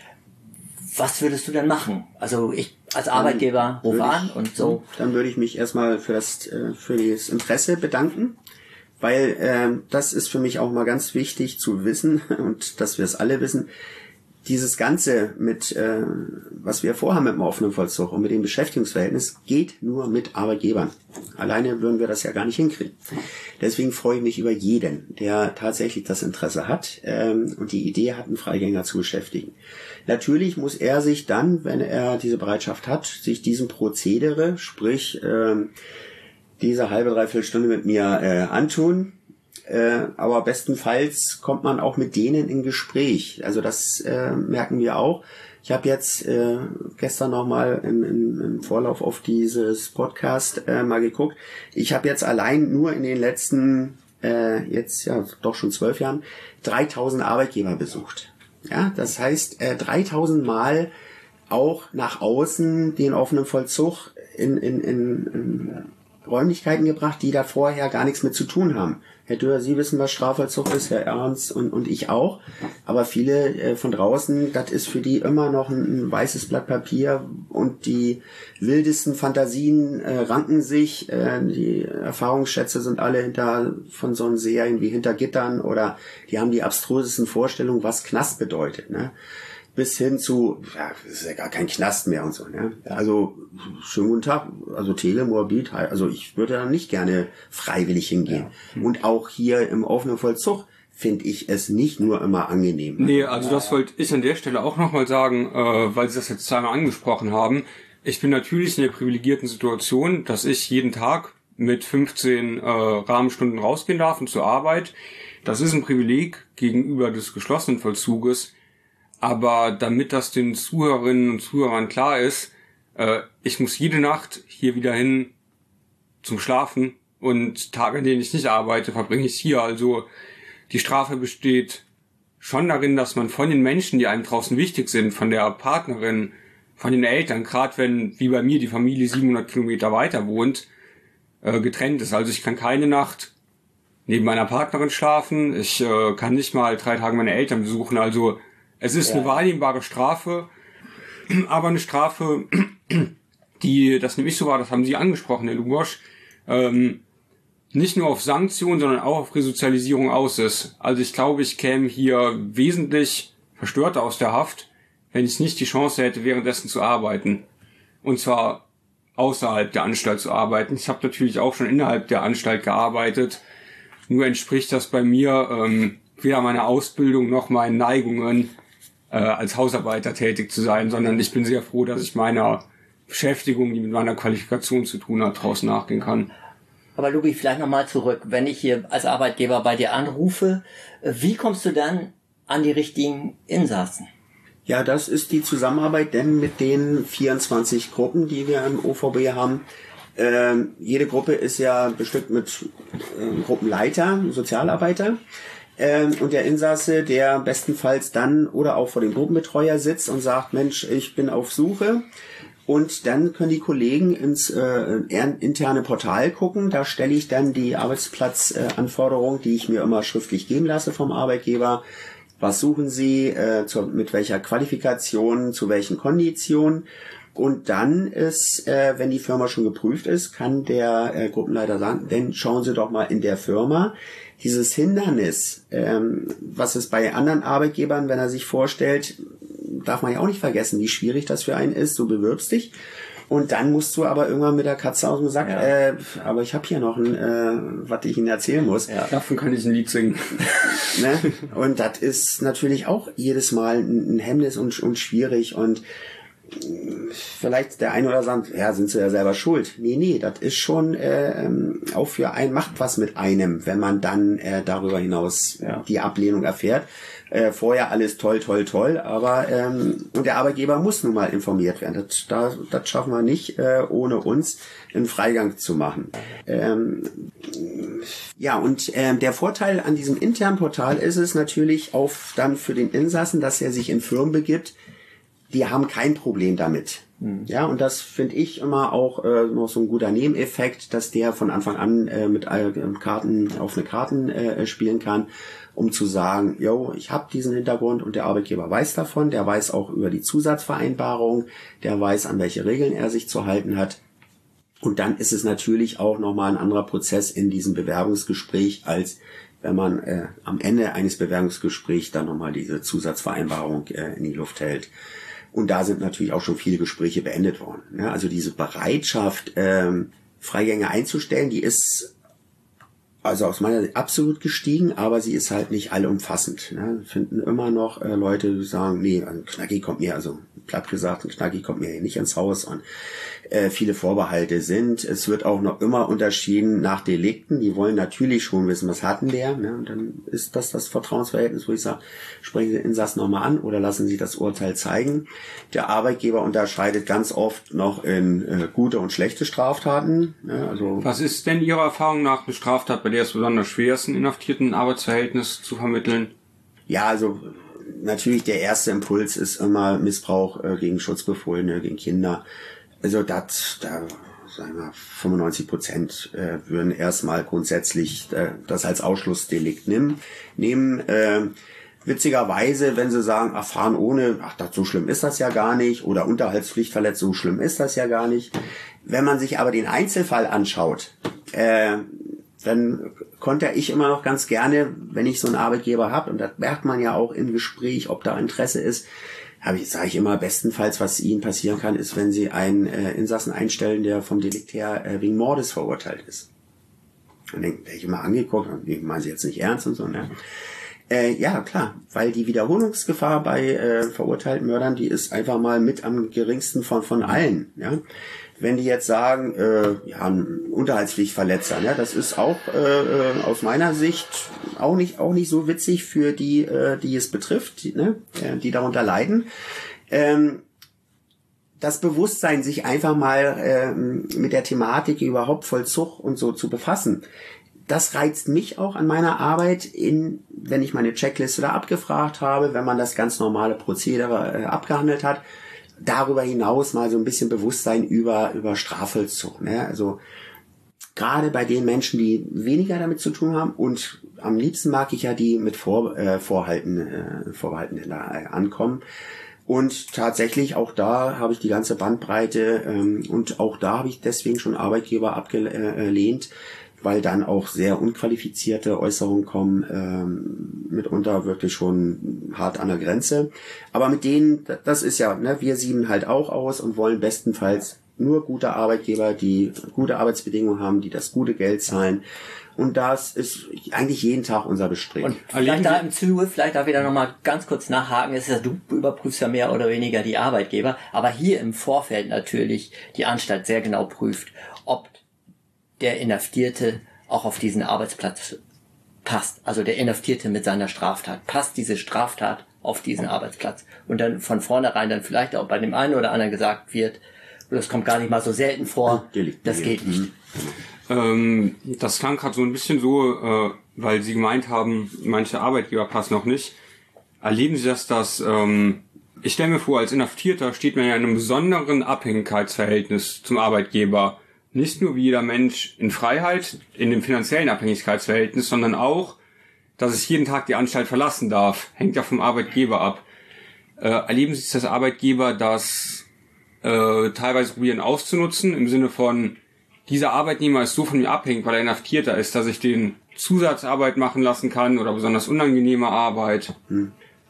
Was würdest du denn machen? Also ich als Arbeitgeber rufe an und so. Dann würde ich mich erstmal für das für das Interesse bedanken, weil äh, das ist für mich auch mal ganz wichtig zu wissen und dass wir es alle wissen. Dieses Ganze mit, äh, was wir vorhaben mit dem offenen Vollzug und mit dem Beschäftigungsverhältnis, geht nur mit Arbeitgebern. Alleine würden wir das ja gar nicht hinkriegen. Deswegen freue ich mich über jeden, der tatsächlich das Interesse hat ähm, und die Idee hat, einen Freigänger zu beschäftigen. Natürlich muss er sich dann, wenn er diese Bereitschaft hat, sich diesem Prozedere, sprich ähm, diese halbe, dreiviertel Stunde mit mir äh, antun. Äh, aber bestenfalls kommt man auch mit denen in Gespräch. Also das äh, merken wir auch. Ich habe jetzt äh, gestern nochmal im, im, im Vorlauf auf dieses Podcast äh, mal geguckt. Ich habe jetzt allein nur in den letzten, äh, jetzt ja doch schon zwölf Jahren, dreitausend Arbeitgeber besucht. Ja, das heißt äh, dreitausend Mal auch nach außen den offenen Vollzug in, in, in, in Räumlichkeiten gebracht, die da vorher gar nichts mit zu tun haben. Herr Dürr, Sie wissen, was Strafvollzug ist, Herr Ernst und, und ich auch. Aber viele äh, von draußen, das ist für die immer noch ein, ein weißes Blatt Papier und die wildesten Fantasien äh, ranken sich. Äh, die Erfahrungsschätze sind alle hinter von so einen Serien wie Hinter Gittern oder die haben die abstrusesten Vorstellungen, was Knast bedeutet, ne? Bis hin zu, ja, das ist ja gar kein Knast mehr und so, ne? Also, schönen guten Tag, also Telemorbid, also ich würde da nicht gerne freiwillig hingehen. Ja. Und auch hier im offenen Vollzug finde ich es nicht nur immer angenehm. Nee, also das wollte ich an der Stelle auch nochmal sagen, äh, weil Sie das jetzt zweimal angesprochen haben. Ich bin natürlich in der privilegierten Situation, dass ich jeden Tag mit fünfzehn äh, Rahmenstunden rausgehen darf und zur Arbeit. Das ist ein Privileg gegenüber des geschlossenen Vollzuges. Aber damit das den Zuhörerinnen und Zuhörern klar ist, äh, ich muss jede Nacht hier wieder hin zum Schlafen und Tage, an denen ich nicht arbeite, verbringe ich hier. Also die Strafe besteht schon darin, dass man von den Menschen, die einem draußen wichtig sind, von der Partnerin, von den Eltern, gerade wenn, wie bei mir, die Familie siebenhundert Kilometer weiter wohnt, äh, getrennt ist. Also ich kann keine Nacht neben meiner Partnerin schlafen, ich äh, kann nicht mal drei Tage meine Eltern besuchen, also es ist ja eine wahrnehmbare Strafe, aber eine Strafe, die, das nehme ich so wahr, das haben Sie angesprochen, Herr Lubosch, ähm, nicht nur auf Sanktionen, sondern auch auf Resozialisierung aus ist. Also ich glaube, ich käme hier wesentlich verstörter aus der Haft, wenn ich nicht die Chance hätte, währenddessen zu arbeiten. Und zwar außerhalb der Anstalt zu arbeiten. Ich habe natürlich auch schon innerhalb der Anstalt gearbeitet, nur entspricht das bei mir ähm, weder meiner Ausbildung noch meinen Neigungen, äh, als Hausarbeiter tätig zu sein, sondern ich bin sehr froh, dass ich meiner Beschäftigung, die mit meiner Qualifikation zu tun hat, draußen nachgehen kann. Aber Lubi, vielleicht nochmal zurück. Wenn ich hier als Arbeitgeber bei dir anrufe, wie kommst du dann an die richtigen Insassen? Ja, das ist die Zusammenarbeit denn mit den vierundzwanzig Gruppen, die wir im O V B haben. Ähm, jede Gruppe ist ja bestückt mit äh, Gruppenleiter, Sozialarbeiter. Ähm, und der Insasse, der bestenfalls dann oder auch vor dem Gruppenbetreuer sitzt und sagt, Mensch, ich bin auf Suche. Und dann können die Kollegen ins äh, interne Portal gucken. Da stelle ich dann die Arbeitsplatzanforderungen, äh, die ich mir immer schriftlich geben lasse vom Arbeitgeber. Was suchen Sie, äh, zu, mit welcher Qualifikation, zu welchen Konditionen? Und dann ist, äh, wenn die Firma schon geprüft ist, kann der äh, Gruppenleiter sagen, dann schauen Sie doch mal in der Firma. Dieses Hindernis, ähm, was es bei anderen Arbeitgebern, wenn er sich vorstellt, darf man ja auch nicht vergessen, wie schwierig das für einen ist. Du bewirbst dich Und dann musst du aber irgendwann mit der Katze aus dem Sack, Ja. äh, aber ich habe hier noch ein, äh, was ich Ihnen erzählen muss. Ja. Davon kann ich ein Lied singen. Ne? Und das ist natürlich auch jedes Mal ein, ein Hemmnis und, und schwierig und vielleicht der eine oder sagt, ja, sind sie ja selber schuld. Nee, nee, das ist schon äh, auch für einen, macht was mit einem, wenn man dann äh, darüber hinaus Ja. die Ablehnung erfährt. Äh, vorher alles toll, toll, toll, aber ähm, und der Arbeitgeber muss nun mal informiert werden. Das, das, das schaffen wir nicht, äh, ohne uns einen Freigang zu machen. Ähm, ja, und ähm, der Vorteil an diesem internen Portal ist es natürlich auch dann für den Insassen, dass er sich in Firmen begibt, die haben kein Problem damit. Ja, und das finde ich immer auch äh, noch so ein guter Nebeneffekt, dass der von Anfang an äh, mit äh, Karten auf eine Karten äh, spielen kann, um zu sagen, yo, ich habe diesen Hintergrund und der Arbeitgeber weiß davon, der weiß auch über die Zusatzvereinbarung, der weiß, an welche Regeln er sich zu halten hat. Und dann ist es natürlich auch nochmal ein anderer Prozess in diesem Bewerbungsgespräch, als wenn man äh, am Ende eines Bewerbungsgesprächs dann nochmal diese Zusatzvereinbarung äh, in die Luft hält. Und da sind natürlich auch schon viele Gespräche beendet worden. Ja, also diese Bereitschaft, ähm, Freigänge einzustellen, die ist also aus meiner Sicht absolut gestiegen, aber sie ist halt nicht allumfassend. Ne? Finden immer noch äh, Leute, die sagen, nee, ein Knacki kommt mir, also platt gesagt, ein Knacki kommt mir hier nicht ins Haus. Und äh, viele Vorbehalte sind. Es wird auch noch immer unterschieden nach Delikten. Die wollen natürlich schon wissen, was hatten der. Ne? Und dann ist das das Vertrauensverhältnis, wo ich sage, sprechen Sie den Insassen nochmal an oder lassen Sie das Urteil zeigen. Der Arbeitgeber unterscheidet ganz oft noch in äh, gute und schlechte Straftaten. Ne? Also Was ist denn Ihrer Erfahrung nach eine Straftat, bei der es besonders schwer ist, ein inhaftierten Arbeitsverhältnis zu vermitteln? ja, also natürlich der erste Impuls ist immer Missbrauch äh, gegen Schutzbefohlene, gegen Kinder. Also das, da sagen wir fünfundneunzig Prozent äh, würden erstmal grundsätzlich äh, das als Ausschlussdelikt nehmen. nehmen äh, witzigerweise, wenn sie sagen, erfahren ohne, ach, das, so schlimm ist das ja gar nicht, oder Unterhaltspflichtverletzung, so schlimm ist das ja gar nicht. Wenn man sich aber den Einzelfall anschaut, äh, dann konnte ich immer noch ganz gerne, wenn ich so einen Arbeitgeber habe, und das merkt man ja auch im Gespräch, ob da Interesse ist, habe ich, sage ich immer, bestenfalls, was Ihnen passieren kann, ist, wenn Sie einen äh, Insassen einstellen, der vom Delikt her äh, wegen Mordes verurteilt ist. Dann denke ich immer angeguckt, und meinen Sie jetzt nicht ernst und so, ne? Äh, ja, klar, weil die Wiederholungsgefahr bei äh, verurteilten Mördern, die ist einfach mal mit am geringsten von von allen, ja. Wenn die jetzt sagen, äh, ja, ein Unterhaltspflichtverletzer, ja, das ist auch äh, aus meiner Sicht auch nicht auch nicht so witzig für die, äh, die es betrifft, die, ne, die darunter leiden. Ähm, das Bewusstsein, sich einfach mal äh, mit der Thematik überhaupt Vollzug und so zu befassen, das reizt mich auch an meiner Arbeit, in, wenn ich meine Checkliste da abgefragt habe, wenn man das ganz normale Prozedere äh, abgehandelt hat, darüber hinaus mal so ein bisschen Bewusstsein über über Strafvollzug. Ne? Also gerade bei den Menschen, die weniger damit zu tun haben, und am liebsten mag ich ja die mit Vor, äh, Vorhalten, äh, Vorbehalten da äh, ankommen. Und tatsächlich auch da habe ich die ganze Bandbreite ähm, und auch da habe ich deswegen schon Arbeitgeber abgelehnt, weil dann auch sehr unqualifizierte Äußerungen kommen, ähm, mitunter wirklich schon hart an der Grenze. Aber mit denen, das ist ja, ne, wir sieben halt auch aus und wollen bestenfalls nur gute Arbeitgeber, die gute Arbeitsbedingungen haben, die das gute Geld zahlen. Und das ist eigentlich jeden Tag unser Bestreben. Und vielleicht da im Zuge, vielleicht darf ich da nochmal ganz kurz nachhaken, ist ja, du überprüfst ja mehr oder weniger die Arbeitgeber, aber hier im Vorfeld natürlich die Anstalt sehr genau prüft, ob der Inhaftierte auch auf diesen Arbeitsplatz passt. Also der Inhaftierte mit seiner Straftat. Passt diese Straftat auf diesen Arbeitsplatz? Und dann von vornherein dann vielleicht auch bei dem einen oder anderen gesagt wird, das kommt gar nicht mal so selten vor, das geht nicht. Ähm, das klang gerade so ein bisschen so, äh, weil Sie gemeint haben, manche Arbeitgeber passen noch nicht. Erleben Sie das, dass, ähm, ich stelle mir vor, als Inhaftierter steht man ja in einem besonderen Abhängigkeitsverhältnis zum Arbeitgeber. Nicht nur wie jeder Mensch in Freiheit, in dem finanziellen Abhängigkeitsverhältnis, sondern auch, dass ich jeden Tag die Anstalt verlassen darf. Hängt ja vom Arbeitgeber ab. Äh, erleben Sie es als Arbeitgeber, das äh, teilweise probieren auszunutzen, im Sinne von, dieser Arbeitnehmer ist so von mir abhängig, weil er Inhaftierter ist, dass ich den Zusatzarbeit machen lassen kann oder besonders unangenehme Arbeit? Hm.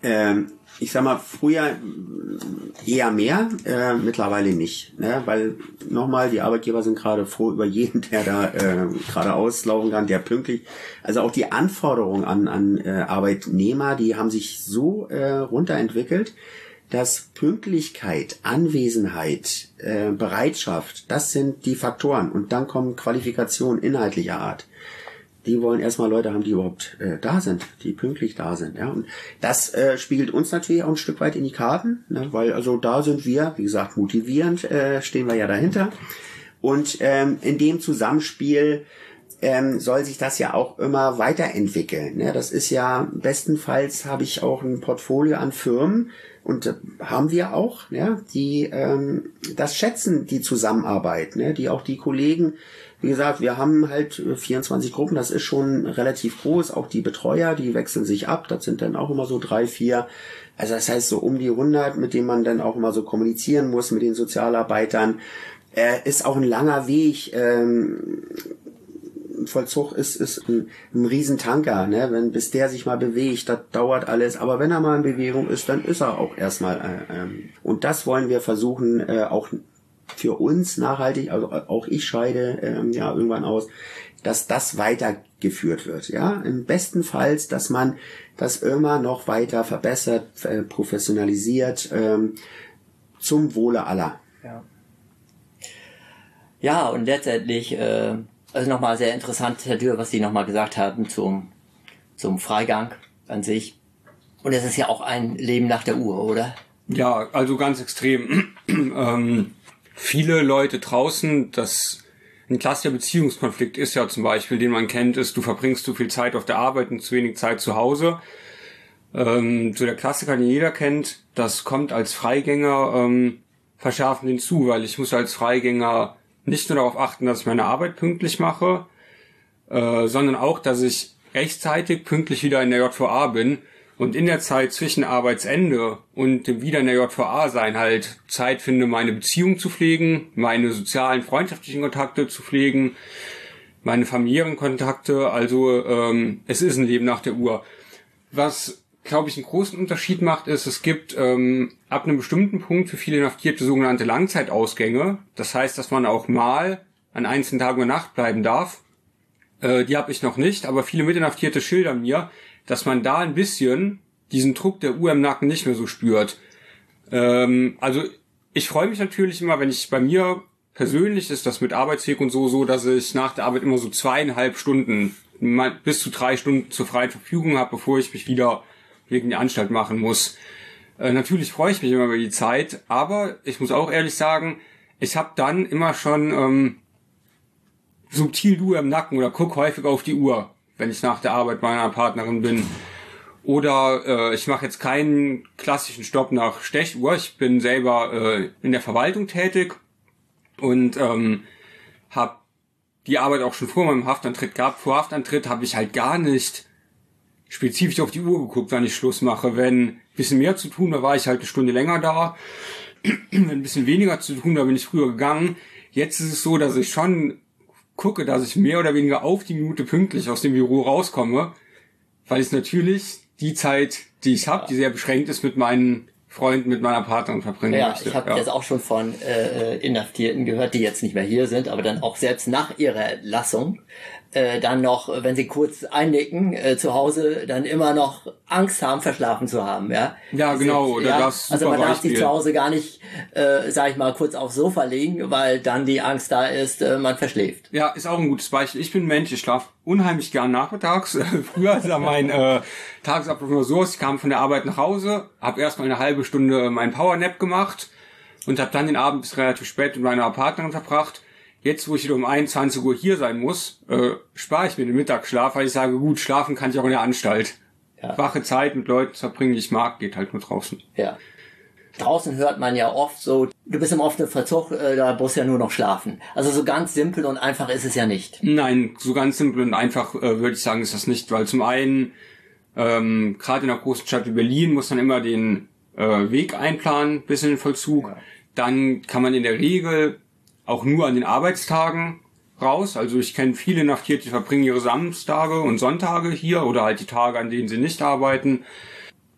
Ähm, ich sag mal, früher eher mehr, äh, mittlerweile nicht. Ne? Weil nochmal, die Arbeitgeber sind gerade froh über jeden, der da äh, gerade auslaufen kann, der pünktlich. Also auch die Anforderungen an, an äh, Arbeitnehmer, die haben sich so äh, runterentwickelt, dass Pünktlichkeit, Anwesenheit, äh, Bereitschaft, das sind die Faktoren. Und dann kommen Qualifikationen inhaltlicher Art. Die wollen erstmal Leute haben, die überhaupt äh, da sind, die pünktlich da sind. Ja, und das äh, spiegelt uns natürlich auch ein Stück weit in die Karten, ne? Weil also da sind wir, wie gesagt, motivierend, äh, stehen wir ja dahinter. Und ähm, in dem Zusammenspiel ähm, soll sich das ja auch immer weiterentwickeln. Ne? Das ist ja, bestenfalls habe ich auch ein Portfolio an Firmen, und äh, haben wir auch, ja, die ähm, das schätzen, die Zusammenarbeit, ne? Die auch die Kollegen, wie gesagt, wir haben halt vierundzwanzig Gruppen, das ist schon relativ groß, auch die Betreuer, die wechseln sich ab, das sind dann auch immer so drei, vier, also das heißt so um die hundert, mit denen man dann auch immer so kommunizieren muss, mit den Sozialarbeitern, äh, ist auch ein langer Weg, ähm, Vollzug ist ist ein, ein Riesentanker, ne? Wenn bis der sich mal bewegt, das dauert alles. Aber wenn er mal in Bewegung ist, dann ist er auch erstmal. Äh, ähm, und das wollen wir versuchen, äh, auch für uns nachhaltig. Also auch ich scheide ähm, ja irgendwann aus, dass das weitergeführt wird. Ja, im besten Fall, dass man das immer noch weiter verbessert, äh, professionalisiert ähm, zum Wohle aller. Ja. Ja, und letztendlich. Äh Also nochmal sehr interessant, Herr Dürr, was Sie nochmal gesagt haben zum, zum Freigang an sich. Und es ist ja auch ein Leben nach der Uhr, oder? Ja, also ganz extrem. ähm, viele Leute draußen, das ein klassischer Beziehungskonflikt ist ja zum Beispiel, den man kennt, ist, du verbringst zu viel Zeit auf der Arbeit und zu wenig Zeit zu Hause. Ähm, so der Klassiker, den jeder kennt, das kommt als Freigänger ähm, verschärfend hinzu, weil ich muss als Freigänger nicht nur darauf achten, dass ich meine Arbeit pünktlich mache, äh, sondern auch, dass ich rechtzeitig pünktlich wieder in der J V A bin und in der Zeit zwischen Arbeitsende und dem wieder in der J V A sein halt Zeit finde, meine Beziehung zu pflegen, meine sozialen, freundschaftlichen Kontakte zu pflegen, meine familiären Kontakte. Also ähm, es ist ein Leben nach der Uhr. Was, glaube ich, einen großen Unterschied macht, ist, es gibt ähm, ab einem bestimmten Punkt für viele Inhaftierte sogenannte Langzeitausgänge. Das heißt, dass man auch mal an einzelnen Tagen über Nacht bleiben darf. Äh, die habe ich noch nicht, aber viele Mitinhaftierte schildern mir, dass man da ein bisschen diesen Druck der Uhr im Nacken nicht mehr so spürt. Ähm, also ich freue mich natürlich immer, wenn ich bei mir persönlich ist das mit Arbeitsweg und so, so, dass ich nach der Arbeit immer so zweieinhalb Stunden, bis zu drei Stunden zur freien Verfügung habe, bevor ich mich wieder wegen der Anstalt machen muss. Äh, natürlich freue ich mich immer über die Zeit, aber ich muss auch ehrlich sagen, ich habe dann immer schon ähm, subtil die Uhr im Nacken oder guck häufig auf die Uhr, wenn ich nach der Arbeit bei meiner Partnerin bin. Oder äh, ich mache jetzt keinen klassischen Stopp nach Stechuhr. Ich bin selber äh, in der Verwaltung tätig und ähm, habe die Arbeit auch schon vor meinem Haftantritt gehabt. Vor Haftantritt habe ich halt gar nicht spezifisch auf die Uhr geguckt, wann ich Schluss mache. Wenn ein bisschen mehr zu tun, da war ich halt eine Stunde länger da. Wenn ein bisschen weniger zu tun, da bin ich früher gegangen. Jetzt ist es so, dass ich schon gucke, dass ich mehr oder weniger auf die Minute pünktlich aus dem Büro rauskomme, weil ich natürlich die Zeit, die ich habe, die sehr beschränkt ist, mit meinen Freunden, mit meiner Partnerin verbringen ja, möchte. Ich habe ja. jetzt auch schon von äh, Inhaftierten gehört, die jetzt nicht mehr hier sind, aber dann auch selbst nach ihrer Entlassung äh, dann noch, wenn sie kurz einnicken äh, zu Hause, dann immer noch Angst haben, verschlafen zu haben. Ja, ja genau. Jetzt, oder ja, das also man super darf sich Beispiel. zu Hause gar nicht, äh, sag ich mal, kurz aufs Sofa legen, weil dann die Angst da ist, äh, man verschläft. Ja, ist auch ein gutes Beispiel. Ich bin ein Mensch, ich schlafe unheimlich gern nachmittags. Früher sah mein äh, Tagesablauf immer so aus, ich kam von der Arbeit nach Hause, habe erstmal eine halbe Stunde meinen Powernap gemacht und habe dann den Abend bis relativ spät mit meiner Partnerin verbracht. Jetzt, wo ich wieder um einundzwanzig Uhr hier sein muss, äh, spare ich mir den Mittagsschlaf, weil ich sage, gut, schlafen kann ich auch in der Anstalt. Ja. Wache Zeit mit Leuten zu verbringen, die ich mag, geht halt nur draußen. Ja. Draußen hört man ja oft so, du bist im offenen Verzug, äh, da musst du ja nur noch schlafen. Also so ganz simpel und einfach ist es ja nicht. Nein, so ganz simpel und einfach äh, würde ich sagen, ist das nicht, weil zum einen, ähm, gerade in einer großen Stadt wie Berlin muss man immer den äh, Weg einplanen bis in den Vollzug. Ja. Dann kann man in der Regel auch nur an den Arbeitstagen raus. Also ich kenne viele Inhaftierte, die verbringen ihre Samstage und Sonntage hier oder halt die Tage, an denen sie nicht arbeiten.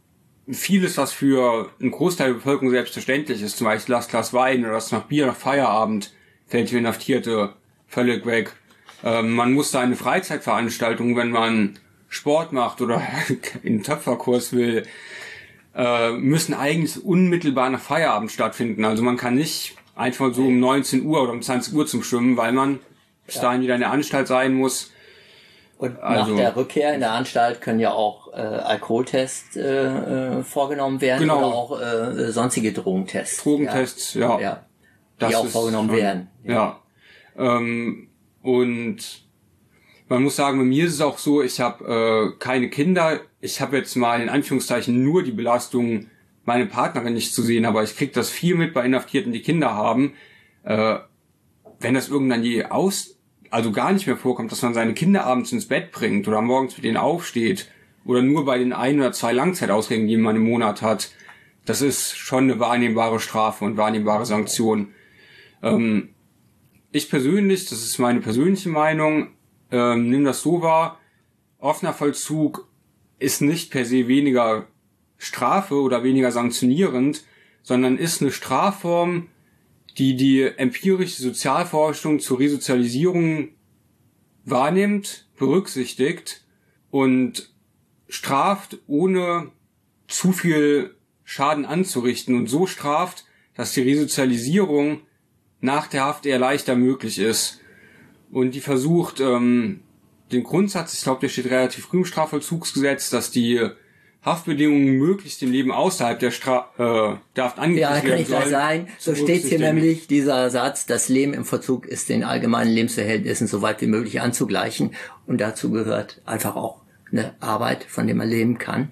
vieles, was für einen Großteil der Bevölkerung selbstverständlich ist, zum Beispiel das Glas Wein oder das nach Bier nach Feierabend, fällt für Inhaftierte völlig weg. Ähm, man muss da eine Freizeitveranstaltung, wenn man Sport macht oder einen Töpferkurs will, äh, müssen eigentlich unmittelbar nach Feierabend stattfinden. Also man kann nicht einfach so um neunzehn Uhr oder um zwanzig Uhr zum Schwimmen, weil man bis dahin wieder in der Anstalt sein muss. Und Also, nach der Rückkehr in der Anstalt können ja auch äh, Alkoholtests äh, äh, vorgenommen werden genau. oder auch äh, sonstige Drogentests. Drogentests, ja. ja. ja. Das die auch ist vorgenommen schon, werden. Ja. ja. Ähm, und man muss sagen, bei mir ist es auch so, ich habe äh, keine Kinder. Ich habe jetzt mal in Anführungszeichen nur die Belastung, meine Partnerin nicht zu sehen, aber ich krieg das viel mit bei Inhaftierten, die Kinder haben. Äh, wenn das irgendwann die aus also gar nicht mehr vorkommt, dass man seine Kinder abends ins Bett bringt oder morgens mit denen aufsteht oder nur bei den ein oder zwei Langzeitausgängen, die man im Monat hat, das ist schon eine wahrnehmbare Strafe und wahrnehmbare Sanktion. Ähm, ich persönlich, das ist meine persönliche Meinung, ähm, nimm das so wahr, offener Vollzug ist nicht per se weniger Strafe oder weniger sanktionierend, sondern ist eine Strafform, die die empirische Sozialforschung zur Resozialisierung wahrnimmt, berücksichtigt und straft, ohne zu viel Schaden anzurichten und so straft, dass die Resozialisierung nach der Haft eher leichter möglich ist. Und die versucht, ähm, den Grundsatz, ich glaube, der steht relativ früh im Strafvollzugsgesetz, dass die Haftbedingungen möglichst im Leben außerhalb der Stra- äh, Haft angepasst werden. Ja, kann ich gleich sagen. So steht hier nämlich dieser Satz, das Leben im Vollzug ist den allgemeinen Lebensverhältnissen so weit wie möglich anzugleichen. Und dazu gehört einfach auch eine Arbeit, von der man leben kann.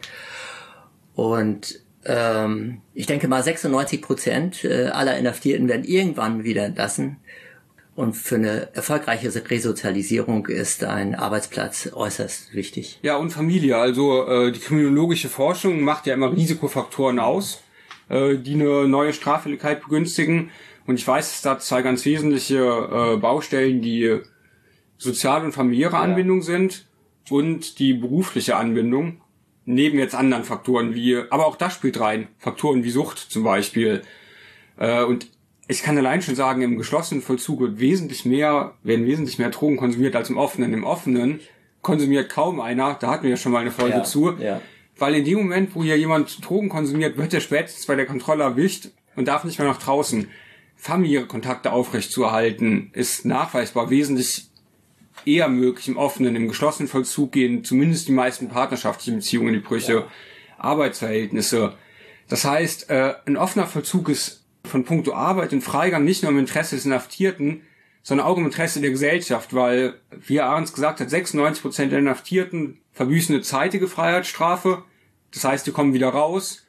Und ähm, ich denke mal, sechsundneunzig Prozent aller Inhaftierten werden irgendwann wieder entlassen. Und für eine erfolgreiche Resozialisierung ist ein Arbeitsplatz äußerst wichtig. Ja, und Familie. Also äh, die kriminologische Forschung macht ja immer Risikofaktoren aus, äh, die eine neue Straffälligkeit begünstigen. Und ich weiß, es da zwei ganz wesentliche äh, Baustellen, die soziale und familiäre Anbindung ja. sind und die berufliche Anbindung. Neben jetzt anderen Faktoren wie, aber auch das spielt rein, Faktoren wie Sucht zum Beispiel. Äh, und ich kann allein schon sagen, im geschlossenen Vollzug wird wesentlich mehr, werden wesentlich mehr Drogen konsumiert als im offenen. Im offenen konsumiert kaum einer, da hatten wir ja schon mal eine Folge ja, zu, ja. weil in dem Moment, wo hier jemand Drogen konsumiert, wird er spätestens bei der Kontrolle erwischt und darf nicht mehr nach draußen. Familiäre Kontakte aufrechtzuerhalten ist nachweisbar wesentlich eher möglich im offenen. Im geschlossenen Vollzug gehen zumindest die meisten partnerschaftlichen Beziehungen in die Brüche, ja. Arbeitsverhältnisse. Das heißt, äh, ein offener Vollzug ist von puncto Arbeit und Freigang nicht nur im Interesse des Inhaftierten, sondern auch im Interesse der Gesellschaft, weil, wie Herr Ahrens gesagt hat, sechsundneunzig Prozent der Inhaftierten verbüßen eine zeitige Freiheitsstrafe. Das heißt, die kommen wieder raus.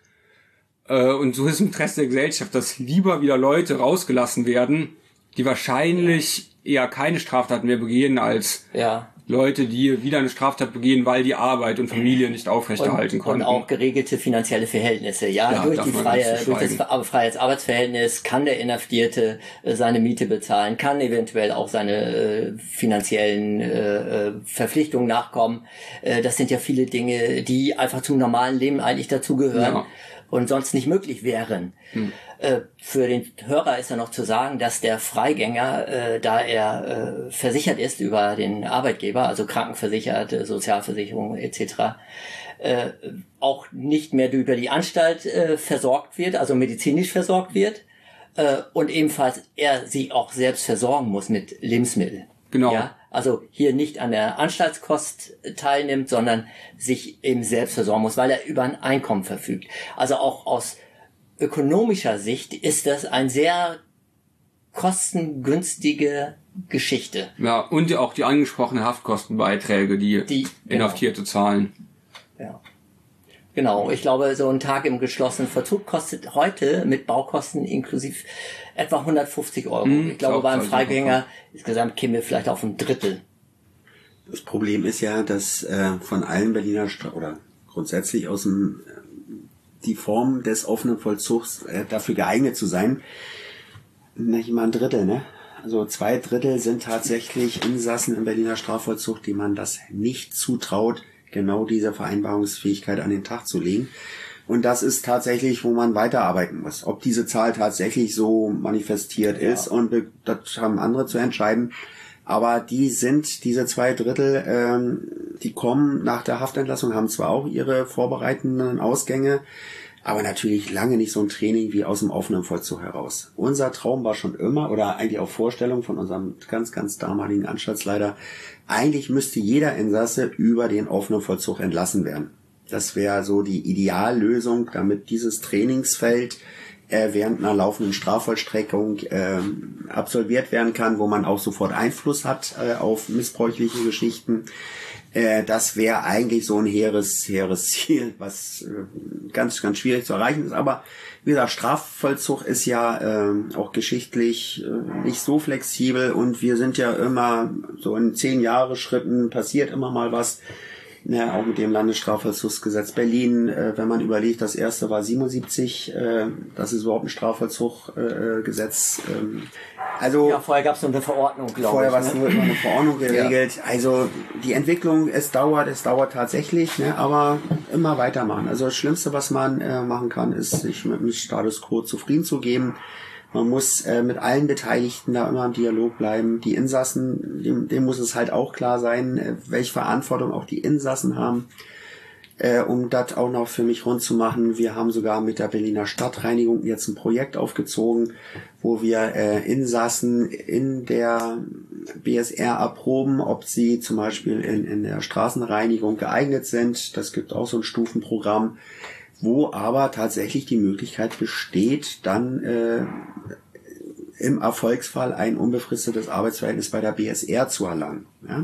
Und so ist im Interesse der Gesellschaft, dass lieber wieder Leute rausgelassen werden, die wahrscheinlich eher keine Straftaten mehr begehen, als ja. Leute, die wieder eine Straftat begehen, weil die Arbeit und Familie nicht aufrechterhalten und, konnten. Und auch geregelte finanzielle Verhältnisse. Ja, ja durch die freie, durch das Freiheitsarbeitsverhältnis kann der Inhaftierte äh, seine Miete bezahlen, kann eventuell auch seine äh, finanziellen äh, Verpflichtungen nachkommen. Äh, das sind ja viele Dinge, die einfach zum normalen Leben eigentlich dazugehören. Ja. Und sonst nicht möglich wären. Hm. Äh, für den Hörer ist ja noch zu sagen, dass der Freigänger, äh, da er äh, versichert ist über den Arbeitgeber, also krankenversichert, äh, Sozialversicherung et cetera, äh, auch nicht mehr über die Anstalt äh, versorgt wird, also medizinisch versorgt wird, äh, und ebenfalls er sich auch selbst versorgen muss mit Lebensmitteln. Genau. Ja? Also hier nicht an der Anstaltskost teilnimmt, sondern sich eben selbst versorgen muss, weil er über ein Einkommen verfügt. Also auch aus ökonomischer Sicht ist das eine sehr kostengünstige Geschichte. Ja, und auch die angesprochenen Haftkostenbeiträge, die, die Inhaftierte genau. zahlen. Ja. Genau, ich glaube, so ein Tag im geschlossenen Vollzug kostet heute mit Baukosten inklusiv etwa hundertfünfzig Euro. Hm, ich glaube, beim Freigänger insgesamt kämen wir vielleicht auf ein Drittel. Das Problem ist ja, dass äh, von allen Berliner Stra- oder grundsätzlich aus dem äh, die Form des offenen Vollzugs äh, dafür geeignet zu sein, nicht mal ein Drittel, ne? Also zwei Drittel sind tatsächlich Insassen im Berliner Strafvollzug, die man das nicht zutraut, genau diese Vereinbarungsfähigkeit an den Tag zu legen. Und das ist tatsächlich, wo man weiterarbeiten muss. Ob diese Zahl tatsächlich so manifestiert Ja. ist, und be- das haben andere zu entscheiden. Aber die sind, diese zwei Drittel, ähm, die kommen nach der Haftentlassung, haben zwar auch ihre vorbereitenden Ausgänge, aber natürlich lange nicht so ein Training wie aus dem offenen Vollzug heraus. Unser Traum war schon immer, oder eigentlich auch Vorstellung von unserem ganz, ganz damaligen Anstaltsleiter, eigentlich müsste jeder Insasse über den offenen Vollzug entlassen werden. Das wäre so die Ideallösung, damit dieses Trainingsfeld äh, während einer laufenden Strafvollstreckung äh, absolviert werden kann, wo man auch sofort Einfluss hat äh, auf missbräuchliche Geschichten. Äh, das wäre eigentlich so ein hehres, hehres Ziel, was äh, ganz, ganz schwierig zu erreichen ist. Aber wie gesagt, Strafvollzug ist ja äh, auch geschichtlich äh, nicht so flexibel, und wir sind ja immer so in zehn Jahre Schritten, passiert immer mal was. Ja, auch mit dem Landesstrafvollzugsgesetz Berlin, äh, wenn man überlegt, das erste war siebenundsiebzig, äh, das ist überhaupt ein Strafvollzuggesetz. Äh, ähm, also Ja, vorher gab es nur eine Verordnung, glaube ich. vorher war es ne? nur immer eine Verordnung geregelt. Ja. Also die Entwicklung, es dauert, es dauert tatsächlich, ne, aber immer weitermachen. Also das Schlimmste, was man äh, machen kann, ist, sich mit dem Status quo zufrieden zu geben. Man muss äh, mit allen Beteiligten da immer im Dialog bleiben. Die Insassen, dem, dem muss es halt auch klar sein, äh, welche Verantwortung auch die Insassen haben, äh, um das auch noch für mich rund zu machen. Wir haben sogar mit der Berliner Stadtreinigung jetzt ein Projekt aufgezogen, wo wir äh, Insassen in der B S R erproben, ob sie zum Beispiel in, in der Straßenreinigung geeignet sind. Das gibt auch so ein Stufenprogramm, wo aber tatsächlich die Möglichkeit besteht, dann äh, im Erfolgsfall ein unbefristetes Arbeitsverhältnis bei der B S R zu erlangen. Ja?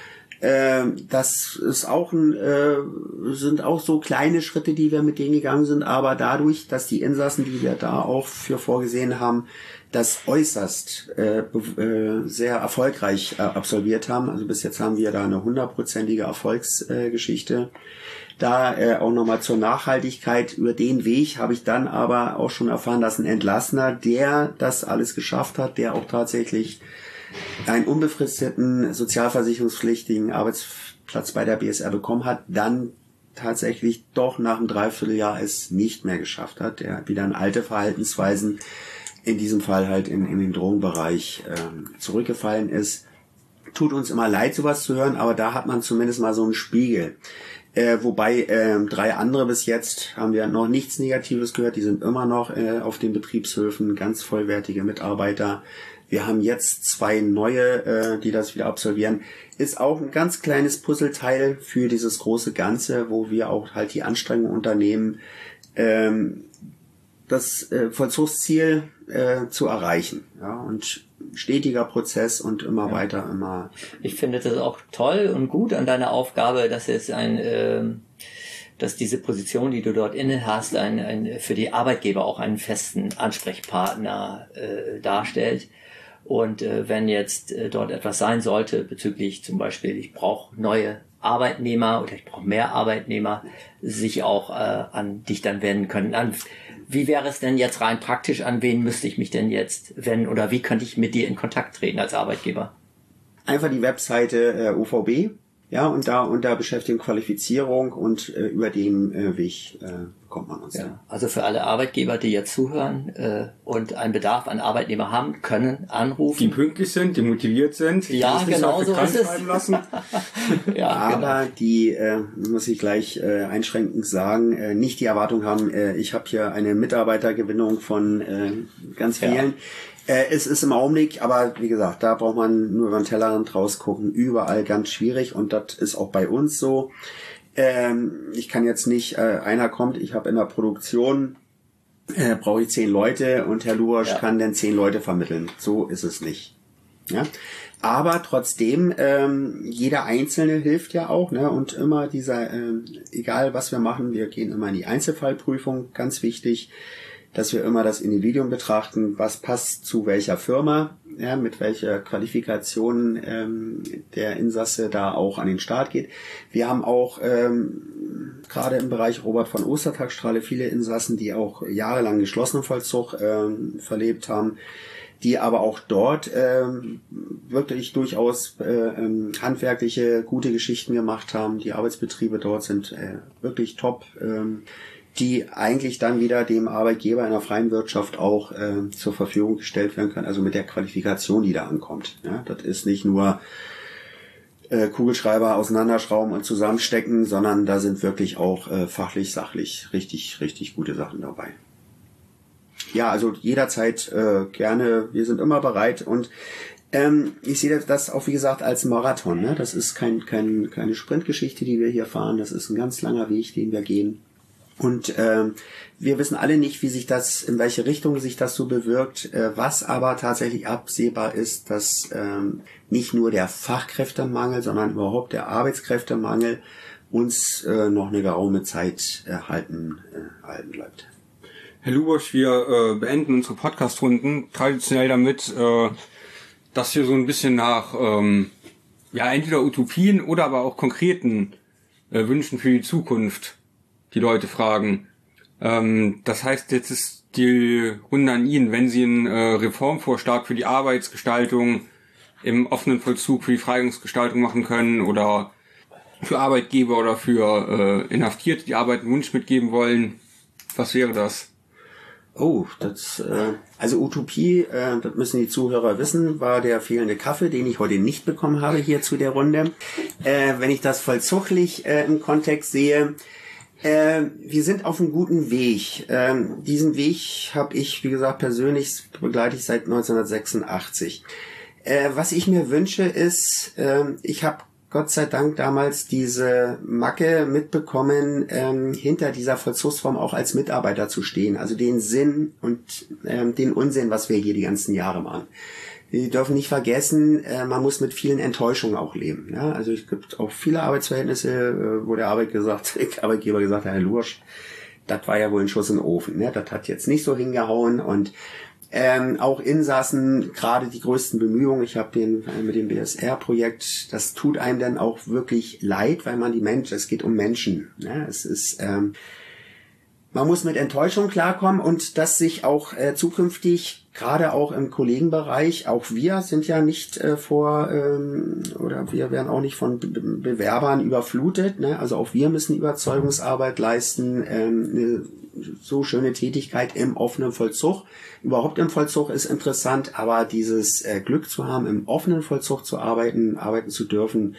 Äh, das ist auch ein, äh, sind auch so kleine Schritte, die wir mit denen gegangen sind, aber dadurch, dass die Insassen, die wir da auch für vorgesehen haben, das äußerst äh, äh, sehr erfolgreich äh, absolviert haben. Also bis jetzt haben wir da eine hundertprozentige Erfolgsgeschichte. Äh, Da äh, auch nochmal zur Nachhaltigkeit. Über den Weg habe ich dann aber auch schon erfahren, dass ein Entlassener, der das alles geschafft hat, der auch tatsächlich einen unbefristeten, sozialversicherungspflichtigen Arbeitsplatz bei der B S R bekommen hat, dann tatsächlich doch nach einem Dreivierteljahr es nicht mehr geschafft hat, der wieder in alte Verhaltensweisen, in diesem Fall halt in, in den Drogenbereich ähm, zurückgefallen ist. Tut uns immer leid, sowas zu hören, aber da hat man zumindest mal so einen Spiegel. Äh, wobei äh, drei andere bis jetzt haben wir noch nichts Negatives gehört. Die sind immer noch äh, auf den Betriebshöfen ganz vollwertige Mitarbeiter. Wir haben jetzt zwei neue, äh, die das wieder absolvieren. Ist auch ein ganz kleines Puzzleteil für dieses große Ganze, wo wir auch halt die Anstrengung unternehmen, ähm, das äh, Vollzugsziel äh, zu erreichen. Ja, und stetiger Prozess und immer ja. weiter, immer. Ich finde das auch toll und gut an deiner Aufgabe, dass es ein, äh, dass diese Position, die du dort inne hast, ein, ein für die Arbeitgeber auch einen festen Ansprechpartner äh, darstellt. Und äh, wenn jetzt äh, dort etwas sein sollte bezüglich zum Beispiel, ich brauche neue Arbeitnehmer oder ich brauche mehr Arbeitnehmer, sich auch äh, an dich dann wenden können. An, wie wäre es denn jetzt rein praktisch, an wen müsste ich mich denn jetzt wenden oder wie könnte ich mit dir in Kontakt treten als Arbeitgeber? Einfach die Webseite äh, O V B, ja, und da unter Beschäftigung, Qualifizierung und äh, über den äh, Weg äh, bekommt man uns. Ja, dann. also für alle Arbeitgeber, die jetzt zuhören äh, und einen Bedarf an Arbeitnehmer haben, können anrufen. Die pünktlich sind, die motiviert sind. Die ja, genau so ist es. Lassen. ja, Aber genau. die, äh, muss ich gleich äh, einschränkend sagen, äh, nicht die Erwartung haben, äh, ich habe hier eine Mitarbeitergewinnung von äh, ganz vielen. Ja. Äh, es ist im Augenblick, aber wie gesagt, da braucht man nur über den Tellerrand rausgucken, überall ganz schwierig und das ist auch bei uns so. Ähm, ich kann jetzt nicht, äh, einer kommt, ich habe in der Produktion, äh, brauche ich zehn Leute und Herr Luosch ja. kann dann zehn Leute vermitteln. So ist es nicht. Ja, aber trotzdem, ähm, jeder Einzelne hilft ja auch, ne? Und immer dieser, ähm, egal was wir machen, wir gehen immer in die Einzelfallprüfung, ganz wichtig, dass wir immer das Individuum betrachten, was passt zu welcher Firma, ja, mit welcher Qualifikation ähm, der Insasse da auch an den Start geht. Wir haben auch ähm, gerade im Bereich Robert von Ostertagstrahle viele Insassen, die auch jahrelang geschlossenen Vollzug ähm, verlebt haben, die aber auch dort ähm, wirklich durchaus äh, ähm, handwerkliche, gute Geschichten gemacht haben. Die Arbeitsbetriebe dort sind äh, wirklich top. Ähm, die eigentlich dann wieder dem Arbeitgeber in der freien Wirtschaft auch äh, zur Verfügung gestellt werden können, also mit der Qualifikation, die da ankommt. Ja, das ist nicht nur äh, Kugelschreiber auseinanderschrauben und zusammenstecken, sondern da sind wirklich auch äh, fachlich, sachlich richtig, richtig gute Sachen dabei. Ja, also jederzeit äh, gerne, wir sind immer bereit und ähm, ich sehe das auch, wie gesagt, als Marathon. Ne? Das ist kein, kein, keine Sprintgeschichte, die wir hier fahren, das ist ein ganz langer Weg, den wir gehen. Und ähm, wir wissen alle nicht, wie sich das, in welche Richtung sich das so bewirkt. Äh, was aber tatsächlich absehbar ist, dass ähm, nicht nur der Fachkräftemangel, sondern überhaupt der Arbeitskräftemangel uns äh, noch eine geraume Zeit erhalten, äh, erhalten bleibt. Herr Lubosch, wir äh, beenden unsere Podcast-Runden traditionell damit, äh, dass wir so ein bisschen nach ähm, ja entweder Utopien oder aber auch konkreten äh, Wünschen für die Zukunft die Leute fragen. Ähm, das heißt, jetzt ist die Runde an Ihnen, wenn Sie einen äh, Reformvorschlag für die Arbeitsgestaltung im offenen Vollzug, für die Freiungsgestaltung machen können oder für Arbeitgeber oder für äh, Inhaftierte, die Arbeit einen Wunsch mitgeben wollen. Was wäre das? Oh, das, äh, also Utopie, äh, das müssen die Zuhörer wissen, war der fehlende Kaffee, den ich heute nicht bekommen habe hier zu der Runde. Äh, wenn ich das vollzuchlich äh, im Kontext sehe, Äh, wir sind auf einem guten Weg. Ähm, diesen Weg habe ich, wie gesagt, persönlich begleite ich seit neunzehnhundertsechsundachtzig. Äh, was ich mir wünsche ist, äh, ich habe Gott sei Dank damals diese Macke mitbekommen, ähm, hinter dieser Vollzugsform auch als Mitarbeiter zu stehen. Also den Sinn und ähm, den Unsinn, was wir hier die ganzen Jahre machen. Wir dürfen nicht vergessen, äh, man muss mit vielen Enttäuschungen auch leben. Ja? Also es gibt auch viele Arbeitsverhältnisse, äh, wo der Arbeit gesagt, Arbeitgeber gesagt hat, Herr Lursch, das war ja wohl ein Schuss in den Ofen. Ne? Das hat jetzt nicht so hingehauen. Und ähm, auch Insassen, gerade die größten Bemühungen, ich habe den äh, mit dem B S R-Projekt, das tut einem dann auch wirklich leid, weil man die Menschen, es geht um Menschen. Ne? Es ist... Ähm, Man muss mit Enttäuschung klarkommen und dass sich auch äh, zukünftig, gerade auch im Kollegenbereich, auch wir sind ja nicht äh, vor, ähm, oder wir werden auch nicht von Be- Bewerbern überflutet, ne? Also auch wir müssen Überzeugungsarbeit leisten, ähm, eine so schöne Tätigkeit im offenen Vollzug. Überhaupt im Vollzug ist interessant, aber dieses äh, Glück zu haben, im offenen Vollzug zu arbeiten, arbeiten zu dürfen,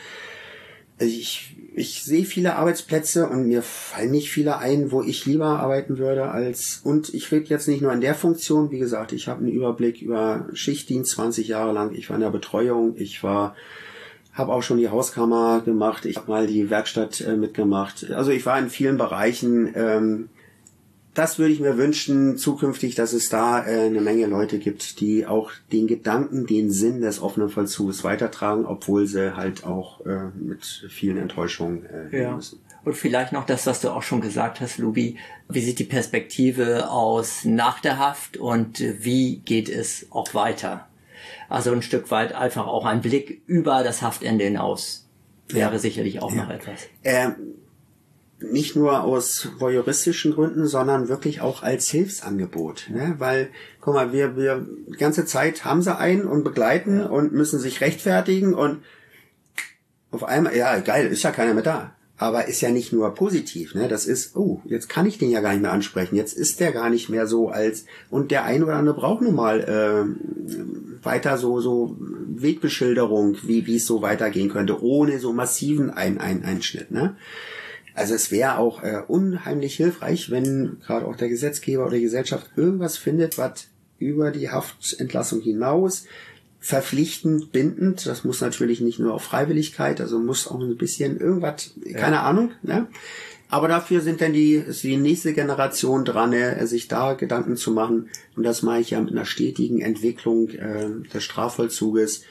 ich Ich sehe viele Arbeitsplätze und mir fallen nicht viele ein, wo ich lieber arbeiten würde als, und ich rede jetzt nicht nur in der Funktion, wie gesagt, ich habe einen Überblick über Schichtdienst zwanzig Jahre lang, ich war in der Betreuung, ich war, habe auch schon die Hauskammer gemacht, ich habe mal die Werkstatt äh, mitgemacht, also ich war in vielen Bereichen, ähm, das würde ich mir wünschen, zukünftig, dass es da äh, eine Menge Leute gibt, die auch den Gedanken, den Sinn des offenen Vollzuges weitertragen, obwohl sie halt auch äh, mit vielen Enttäuschungen äh, ja. müssen. Und vielleicht noch das, was du auch schon gesagt hast, Lubi. Wie sieht die Perspektive aus nach der Haft und wie geht es auch weiter? Also ein Stück weit einfach auch ein Blick über das Haftende hinaus wäre ja. sicherlich auch ja. noch etwas. Ähm, nicht nur aus voyeuristischen Gründen, sondern wirklich auch als Hilfsangebot, ne? Weil, guck mal, wir, wir, die ganze Zeit haben sie einen und begleiten ja. und müssen sich rechtfertigen und auf einmal, ja, geil, ist ja keiner mehr da. Aber ist ja nicht nur positiv, ne? Das ist, oh, jetzt kann ich den ja gar nicht mehr ansprechen, jetzt ist der gar nicht mehr so als, und der ein oder andere braucht nun mal, äh, weiter so, so Wegbeschilderung, wie, wie es so weitergehen könnte, ohne so massiven ein, ein, Einschnitt, ne? Also es wäre auch äh, unheimlich hilfreich, wenn gerade auch der Gesetzgeber oder die Gesellschaft irgendwas findet, was über die Haftentlassung hinaus verpflichtend, bindend, das muss natürlich nicht nur auf Freiwilligkeit, also muss auch ein bisschen irgendwas, keine ja. Ahnung, ne? Aber dafür sind dann die, ist die nächste Generation dran, äh, sich da Gedanken zu machen. Und das mache ich ja mit einer stetigen Entwicklung äh, des Strafvollzuges.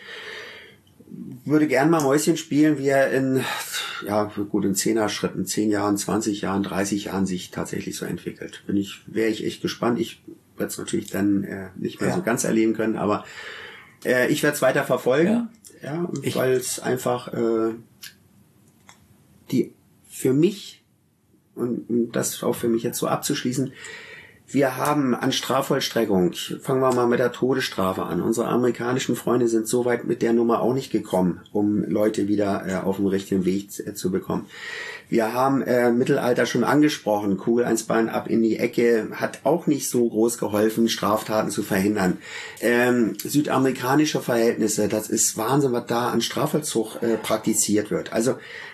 Würde gern mal Mäuschen spielen, wie er in, ja, gut, in Zehner-Schritten, zehn Jahren, zwanzig Jahren, dreißig Jahren sich tatsächlich so entwickelt. Bin ich, wäre ich echt gespannt. Ich werde es natürlich dann äh, nicht mehr ja. so ganz erleben können, aber äh, ich werde es weiter verfolgen, ja, ja weil es einfach äh, die für mich, und, und das auch für mich jetzt so abzuschließen, Wir haben an Strafvollstreckung, fangen wir mal mit der Todesstrafe an. Unsere amerikanischen Freunde sind so weit mit der Nummer auch nicht gekommen, um Leute wieder äh, auf den richtigen Weg äh, zu bekommen. Wir haben äh, Mittelalter schon angesprochen, Kugel eins Bein ab in die Ecke, hat auch nicht so groß geholfen, Straftaten zu verhindern. Ähm, südamerikanische Verhältnisse, das ist Wahnsinn, was da an Strafvollzug äh, praktiziert wird. Also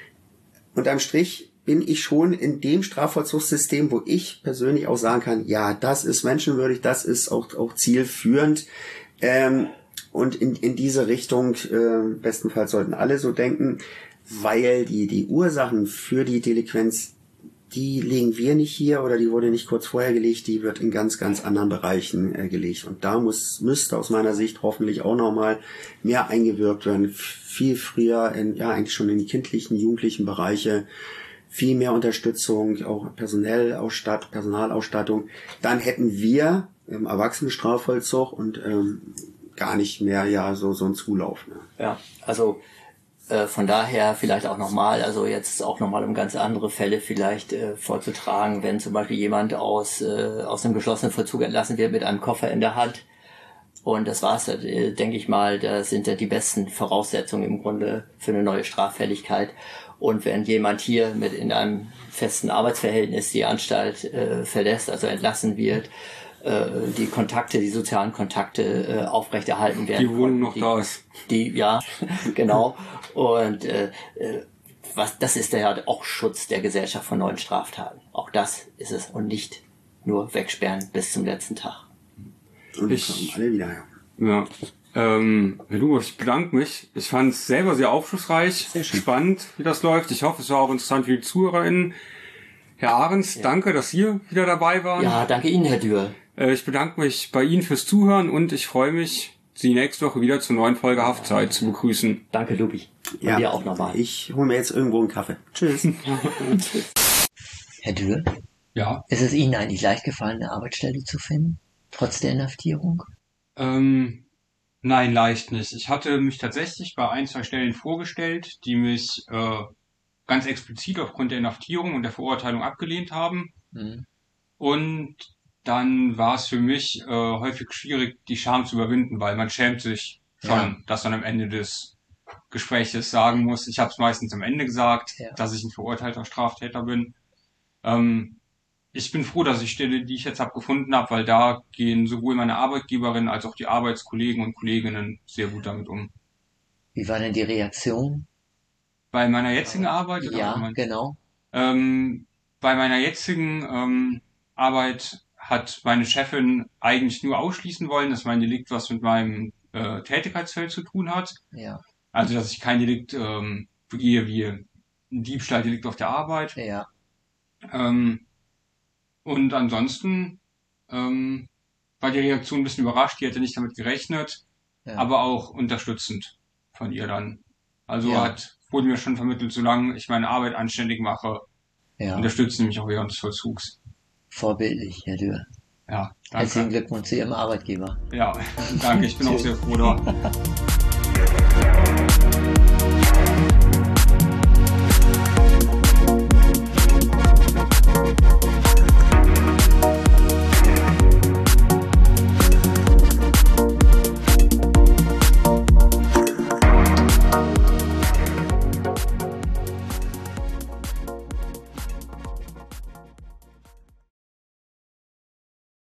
unterm Strich bin ich schon in dem Strafvollzugssystem, wo ich persönlich auch sagen kann, ja, das ist menschenwürdig, das ist auch, auch zielführend. Ähm, und in, in diese Richtung, äh, bestenfalls sollten alle so denken, weil die, die Ursachen für die Delinquenz, die legen wir nicht hier oder die wurde nicht kurz vorher gelegt, die wird in ganz, ganz anderen Bereichen äh, gelegt. Und da muss, müsste aus meiner Sicht hoffentlich auch nochmal mehr eingewirkt werden, viel früher, in, ja, eigentlich schon in die kindlichen, jugendlichen Bereiche, viel mehr Unterstützung, auch personell Ausstatt, Personalausstattung. Dann hätten wir im Erwachsenenstrafvollzug und ähm, gar nicht mehr ja so so ein Zulauf. Ne? Ja, also äh, von daher vielleicht auch nochmal, also jetzt auch nochmal um ganz andere Fälle vielleicht äh, vorzutragen, wenn zum Beispiel jemand aus äh, aus dem geschlossenen Vollzug entlassen wird mit einem Koffer in der Hand. Und das war's, äh, denke ich mal, da sind ja die besten Voraussetzungen im Grunde für eine neue Straffälligkeit. Und wenn jemand hier mit in einem festen Arbeitsverhältnis die Anstalt äh, verlässt, also entlassen wird, äh, die Kontakte, die sozialen Kontakte äh, aufrechterhalten werden. Die wohnen noch die, da ist. Die, ja, genau. Und äh, was, das ist ja auch Schutz der Gesellschaft von neuen Straftaten. Auch das ist es und nicht nur wegsperren bis zum letzten Tag. Und ich, kommen alle wieder her. Ja. Ähm, Herr Lubos, ich bedanke mich. Ich fand es selber sehr aufschlussreich, sehr spannend, wie das läuft. Ich hoffe, es war auch interessant für die ZuhörerInnen. Herr Ahrens, ja. Danke, dass Sie wieder dabei waren. Ja, danke Ihnen, Herr Dürr. Äh, ich bedanke mich bei Ihnen fürs Zuhören und ich freue mich, Sie nächste Woche wieder zur neuen Folge Haftzeit zu begrüßen. Danke, Lubi. Und ja, dir auch nochmal. Ich hole mir jetzt irgendwo einen Kaffee. Tschüss. Herr Dürr? Ja? Ist es Ihnen eigentlich leicht gefallen, eine Arbeitsstelle zu finden, trotz der Inhaftierung? Ähm... Nein, leicht nicht. Ich hatte mich tatsächlich bei ein, zwei Stellen vorgestellt, die mich äh, ganz explizit aufgrund der Inhaftierung und der Verurteilung abgelehnt haben. Mhm. Und dann war es für mich äh, häufig schwierig, die Scham zu überwinden, weil man schämt sich schon, ja. dass man am Ende des Gespräches sagen muss. Ich habe es meistens am Ende gesagt, ja. dass ich ein verurteilter Straftäter bin. Ähm, Ich bin froh, dass ich die Stelle, die ich jetzt habe, gefunden habe, weil da gehen sowohl meine Arbeitgeberin als auch die Arbeitskollegen und Kolleginnen sehr gut damit um. Wie war denn die Reaktion? Bei meiner jetzigen Arbeit? Ja, mein, genau. Ähm, bei meiner jetzigen ähm, Arbeit hat meine Chefin eigentlich nur ausschließen wollen, dass mein Delikt was mit meinem äh, Tätigkeitsfeld zu tun hat. Ja. Also, dass ich kein Delikt ähm, begehe wie ein Diebstahldelikt auf der Arbeit. Ja. Ähm, Und ansonsten ähm, war die Reaktion ein bisschen überrascht, die hätte nicht damit gerechnet, ja. aber auch unterstützend von ihr dann. Also ja. hat, wurde mir schon vermittelt, solange ich meine Arbeit anständig mache, ja. unterstützt sie mich auch während des Vollzugs. Vorbildlich, Herr Dürr. Ja, danke. Herzlichen Glückwunsch zu Ihrem Arbeitgeber. Ja, danke, ich bin auch sehr froh da.